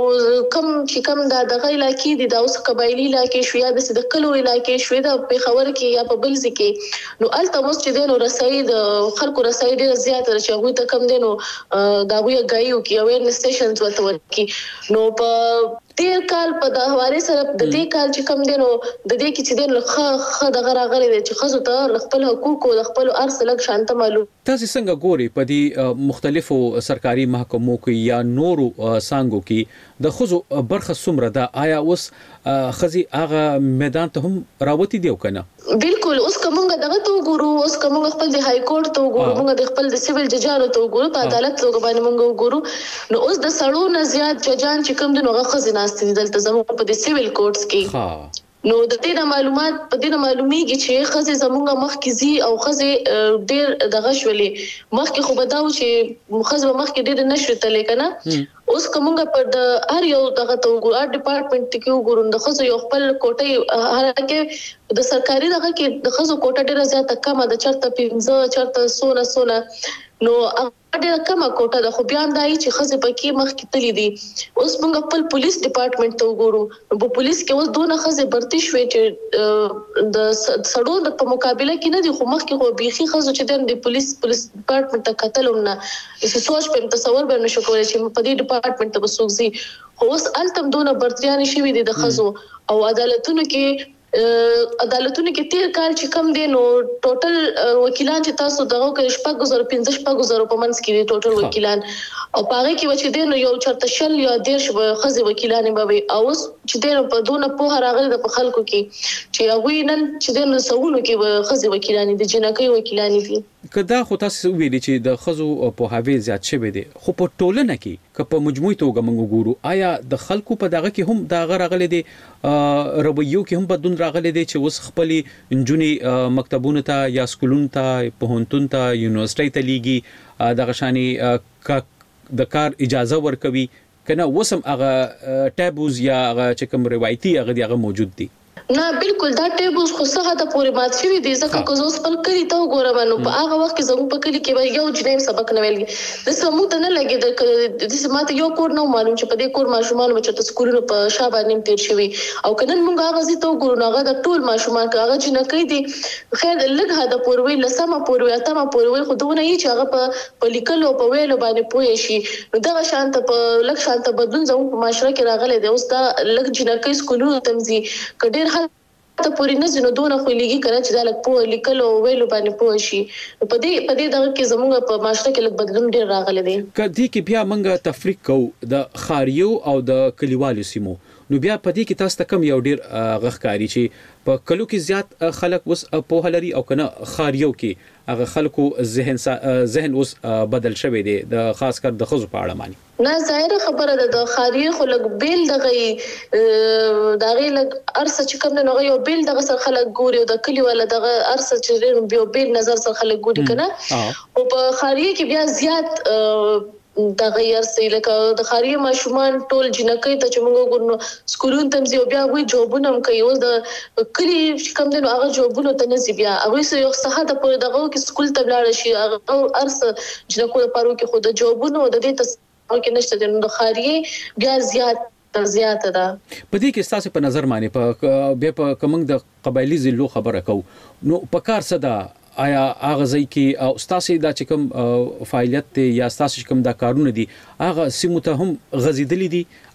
کم چې کم دا دغه علاقې دي دا اوس قبایلی علاقې شو یا د کلو علاقې شو د پیښور کې یا په بل ځای کې نو الته اوس چې دینو رسای د خلکو رسای ډیر زیات چې هغه ته کم دینو دا وی غایو کې اویرنس سټیشنز وته ورکی نو په تیر کال په د حواله سره د دې کال چې کم دینو د دې کې چې دین خ خ د غراغلي چې خزو ته خپل حقوق او خپل ارث لګ شانته معلوم تاسو څنګه ګوري په دې مختلفو سرکاري محکمو کې یا نورو سانګو کې د خزو برخه سمره ده آیا اوس خزي هغه میدان ته هم راوتی دی کنه بالکل اوس کومه دغه تو ګورو اوس کومه خپل د های کورټ ته ګورو موږ د خپل د سیویل ججانو ته ګورو په عدالت ته باندې موږ ګورو نو اوس د سړو نه زیات ججان چې کوم دغه خزي ناستې دلته زموږ په د سیویل کورټس کې نو د دې معلومات په دې معلومیږي چې خزي زمونږه مخ کې زی او خزي ډېر دغه شولې مخ کې خو بداو چې خزي مخ کې ډېر نشته لیکنه اوس کومه په د هر یو دغه تو ګور ډپارټمنټ کې وګورم د خزو یو خپل کوټه هرکه د سرکاري دغه کې د خزو کوټه ډېر زیاته کمه د چرته پنځه چرته سونه سونه نو ډېر کمه کوټه د خو بیا دای چې خزه پکې مخ کې تللی دي اوس موږ خپل پولیس ډپارټمنټ ته وګورو په پولیس کې اوس دوه خزه برتی شوې چې د سړو د په مقابله کې نه دي خو مخ کې خو بيخي خزه چې د پولیس پولیس ډپارټمنټ ته قتلوم نه چې سوچ په تصور به نشو کولای چې په دې ډپارټمنټ ته وسوځي خو اوس التم دونه برتریان شوي دي د خزو او عدالتونو کې عدالتونو کې تیر کال چې کم دي نو ټوټل وکیلان چې تاسو دغه کې شپږ زره پنځه شپږ زره په منځ کې دي ټوټل وکیلان او پاره کې و چې دین یو چرته شل یا دیرش خزي وکیلان به او اوس چې دین په دونه په راغلي د خلکو کې چې هغه نن چې دین سوونو کې خزي وکیلان دي جنکې وکیلان دي کدا خو تاسو ویلي چې د خزو په هاوی زیات شوی دي خو په ټولنه کې که په مجموعي توګه موږ ګورو آیا د خلکو په دغه کې هم دا غراغلي دي رویو کې هم بدون راغلي دي چې وس خپلې انجونی مکتبونو ته یا سکولونو ته پوهنتون ته یونیورسيټي ته لیږي دغه شاني د کار اجازه ورکوي کنه وسم هغه ټابوز یا هغه چې کوم روایتي هغه دی هغه موجود دي نه بالکل دا ټیبوز خو څه هدا پورې مات شوی دي ځکه که زه خپل کلی ته وګورم نو په هغه وخت کې زموږ په کلی کې به یو جنیم سبق نه ویلي د سمو ته نه لګي د د سماته یو کور نو معلوم چې په دې کور ماشومان بچ ته سکولونو په شابه نیم تیر شوی او کنن موږ هغه زی ته وګورو هغه د ټول ماشومان هغه چې نه کوي دي خیر لږ هدا پوروي لسمه پوروي اتمه پوروي خو دونه یې چې هغه په لیکلو په ویلو باندې پوي شي نو دغه شانت په لږ شانت بدلون زموږ په معاشره کې راغلي دی اوس دا لږ جنکې سکولونو تمزي کډیر ته پوری نه زنه دونه خو لګي کنه چې دا لک په لیکلو ویلو باندې پوه شي په دې په دې دغه کې زموږ په معاشره کې لک بدلون ډیر راغلی دی کدي کې بیا موږ تفریق کو د خاریو او د کلیوالو سیمو نو بیا په دې کې تاسو ته کم یو ډیر غخکاری چې په کلو کې زیات خلک وس په هلري او کنه خاریو کې هغه خلکو ذهن ذهن اوس بدل شوی دی د خاص کر د خزو په اړه مانی نه ظاهر خبره ده د خاریه خو لګ بیل دغه دغه لګ ارسه چې کوم نه یو بیل دغه سره خلک ګوري او د کلی ولا دغه ارسه چې بیو بیل نظر سره خلک ګوري کنه او په خاریه کې بیا زیات دا غیر سي لکه د خاریه ماشومان ټول جنکې ته چې موږ ګورنو سکولون تمزي او بیا وی جوبونه هم کوي او د کلی کوم دنو هغه جوبونه ته نزي بیا هغه سه یو صحه په دغه کې سکول ته لاړ شي او ارس جنکو لپاره کې خود جوبونه د دې ته کې نشته د خاریه بیا زیات زیات ده په دې کې تاسو په نظر مانی په بیا په کومنګ د قبایلی زلو خبره کو نو په کار صدا آیا هغه ځای کې او تاسو دا چې کوم فعالیت یا تاسو کوم دا کارونه دي هغه سیمو ته هم غزیدلې دي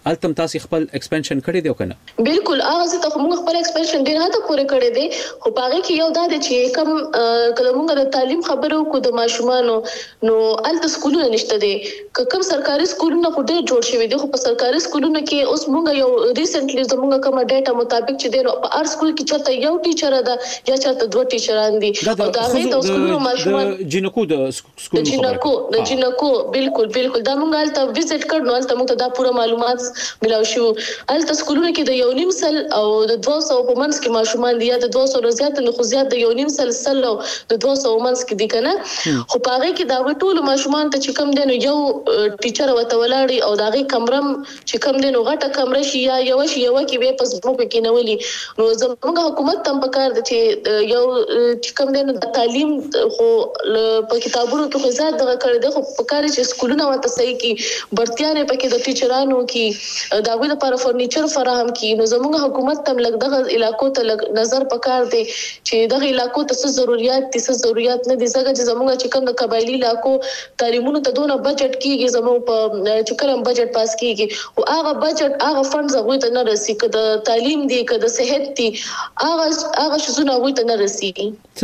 التم تاسو خپل ایکسپانشن کړی دی کنه؟ بالکل هغه ته موږ خپل ایکسپانشن ډیر هدا پوره کړی دی خو پاره کې یو دا دی چې کم کله موږ د تعلیم خبرو کو د ماشومانو نو الته سکولونه نشته دي کوم سرکاري سکولونه خو ډیر جوړ شوی دي خو په سرکاري سکولونو کې اوس موږ یو ریسنټلی زموږ کوم ډیټا مطابق چې دی نو په هر سکول کې چرته یو ټیچر ده یا چرته دوه ټیچران دي او دا غي د سکولونو ماشومان جنکو د سکول جنکو د جنکو بالکل بالکل دا موږ الته وزټ کړو الته موږ ته دا پوره معلومات ملاو شو الته سکولونو کې د یو نیم سل او د دوه سوه په منځ کې ماشومان دي یا د دوه سوه زیات نه خو زیات د یو نیم سل سل او د دوه سوه منځ کې دي کنه خو پاره کې دا ټول ماشومان ته چې کم دي نو یو ټیچر وته ولاړی او دا غي کمرم چې کم دي نو غټه کمره شي یا یو شي یو کې به پس مو کې نولي نو زموږ حکومت تم پکار دي چې یو چې کم دي نو د تعلیم خو په کتابونو کې زیات دغه کړی دی خو پکار چې سکولونه وته صحیح کی برتيانه پکې د ټیچرانو کې دا غوډه لپاره فرنیچر فراهم کی نو زموږ حکومت تم لګ دغه علاقو ته نظر پکار دی چې دغه علاقو ته څه ضرورت دي څه ضرورت نه دي ځکه چې زموږ چې کوم د قبایلی علاقو تعلیمونو ته دونه بجټ کیږي زموږ په چې کوم بجټ پاس کیږي او هغه بجټ هغه فند زغوي ته نه رسي کده تعلیم دی کده صحت دی هغه هغه شزونه وي ته نه رسي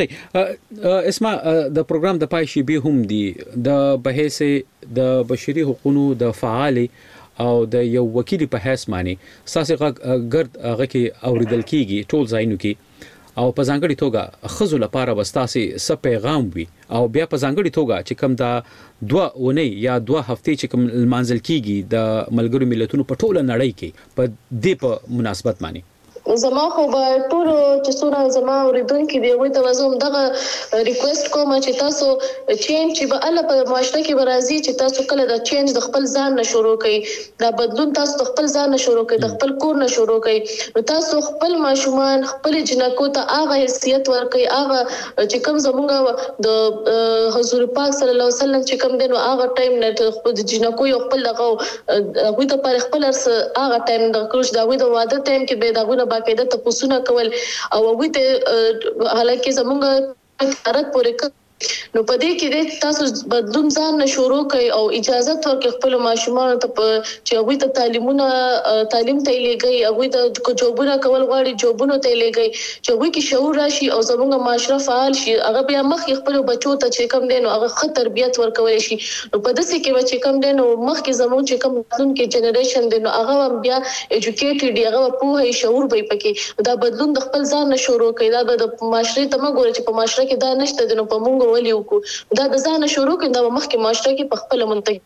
صحیح اسما د پروګرام د پای شي به هم دی د بحث د بشري حقوقو د فعال او د یو وکیل په حیث معنی ساسي ګرد هغه کې اوریدل کیږي ټول ځایونو کې او په ځانګړي توګه خزو لپاره وستاسي س پیغام وي او بیا په ځانګړي توګه چې کوم دا دوه ونی یا دوه هفتې چې کوم منځل کیږي د ملګرو ملتونو په ټوله نړۍ کې په دې په مناسبت معنی زما خو به ټول چې څونه زما اوریدونکو دی وي ته زوم دغه ریکوست کوم چې تاسو چینج چې به الله په معاشره کې برازي چې تاسو کله د چینج د خپل ځان نه شروع کړئ دا بدلون تاسو د خپل ځان نه شروع کړئ د خپل کور نه شروع کړئ نو تاسو خپل ماشومان خپل جنکو ته هغه حیثیت ورکړئ هغه چې کوم زمونږ د حضور پاک صلی الله علیه وسلم چې کوم دنو هغه ټایم نه خپل جنکو یو خپل دغه هغه ته پر خپل هغه ټایم د کروش دا وي د واده ټایم کې به دغه باقاعده تاسو کول او هغه ته حالکه زمونږ حرکت پورې نو پدې کې د تاسو بدلون ځان نه شروع کړئ او اجازه ورکړئ خپل ماشومان ته چې هغه ته تعلیمونه تعلیم ته لګي هغه ته جوبونه کول غواړي جوبونه ته لګي چې هغه کې شعور راشي او زموږ معاشره فعال شي هغه بیا مخ خپل بچو ته چې کم دین او هغه ښه تربيت ورکول شي نو په داسې کې چې کم دین او مخ کې زموږ چې کم راتلونکي جنریشن دین هغه بیا ایجوکیټډ دی هغه په هي شعور به پکې دا بدلون د خپل ځان نه شروع کړئ دا د معاشره ته موږ چې په معاشره کې دا نشته دین په موږ ولي وکړو دا د ځان شروع کړه د مخکې معاشره کې په خپل منطق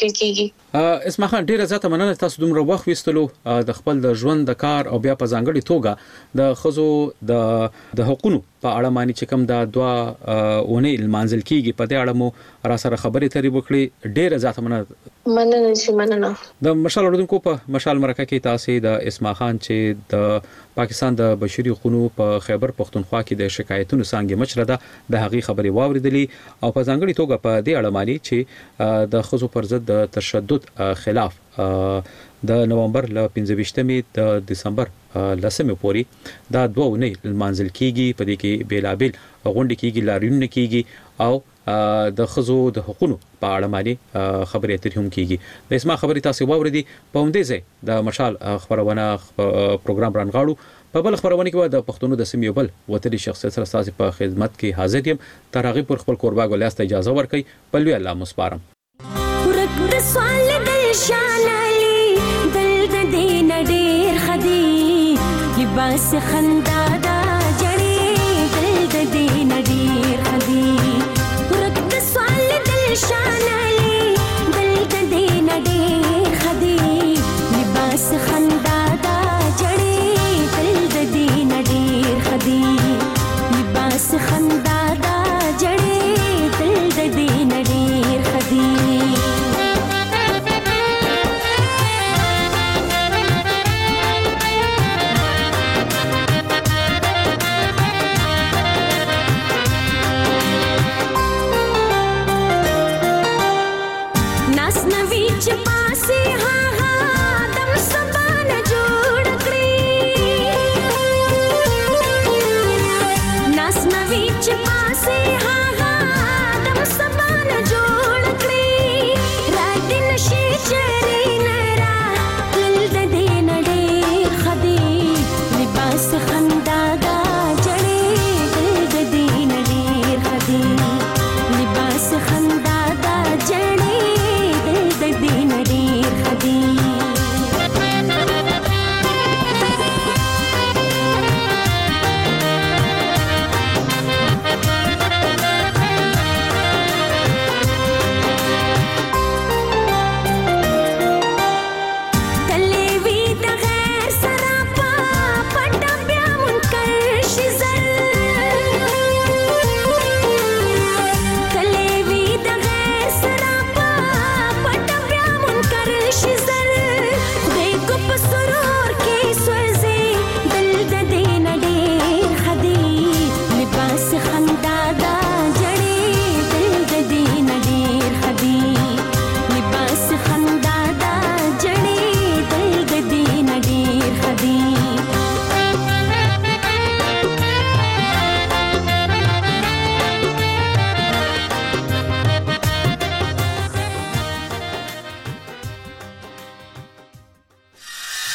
کېږي اسما خان ډیره زیاته مننه تاسو دومره وخت وستلو د خپل د ژوند د کار او بیا په ځانګړي توګه د خزو د د حقوقو په اړه معنی چې کوم د دوا ونې المنزل کېږي په دې اړه مو را سره خبرې ترې وکړي ډیره زیاته مننه مننه چې مننه د مشال اردوونکو په مشال مرکه کې تاسو د اسما خان چې د پاکستان د بشري حقوقو په خیبر پختونخوا کې د شکایتونو څنګه مشره ده د هغې خبرې واوریدلې او په ځانګړي توګه په دې اړه معنی چې د خزو پر ضد د تشدد خلاف د نومبر ل پنځه ویشتمې د دسمبر لسمې پورې دا دوه ونې المنزل کېږي په دې کې بیلابل غونډې کېږي لاریونونه کېږي او د خزو د حقوقو په اړه باندې خبرې اترې هم کېږي د اسما خبرې تاسو واوریدي په همدې ځای د مشال خبرونه پروګرام رانغاړو په بل خبرونه کې د پښتونو د سیمې بل وتري شخصیت سره تاسو په خدمت کې حاضر یم تر هغه پر خپل کوربا ګولیاست اجازه ورکړئ په لوی الله مسپارم ورک سوال دل شان علی دل د دین ډیر خدي لباس خندا دا جړې دل د دین ډیر خدي ورک سوال دل شان علی دل د دین ډیر خدي لباس خندا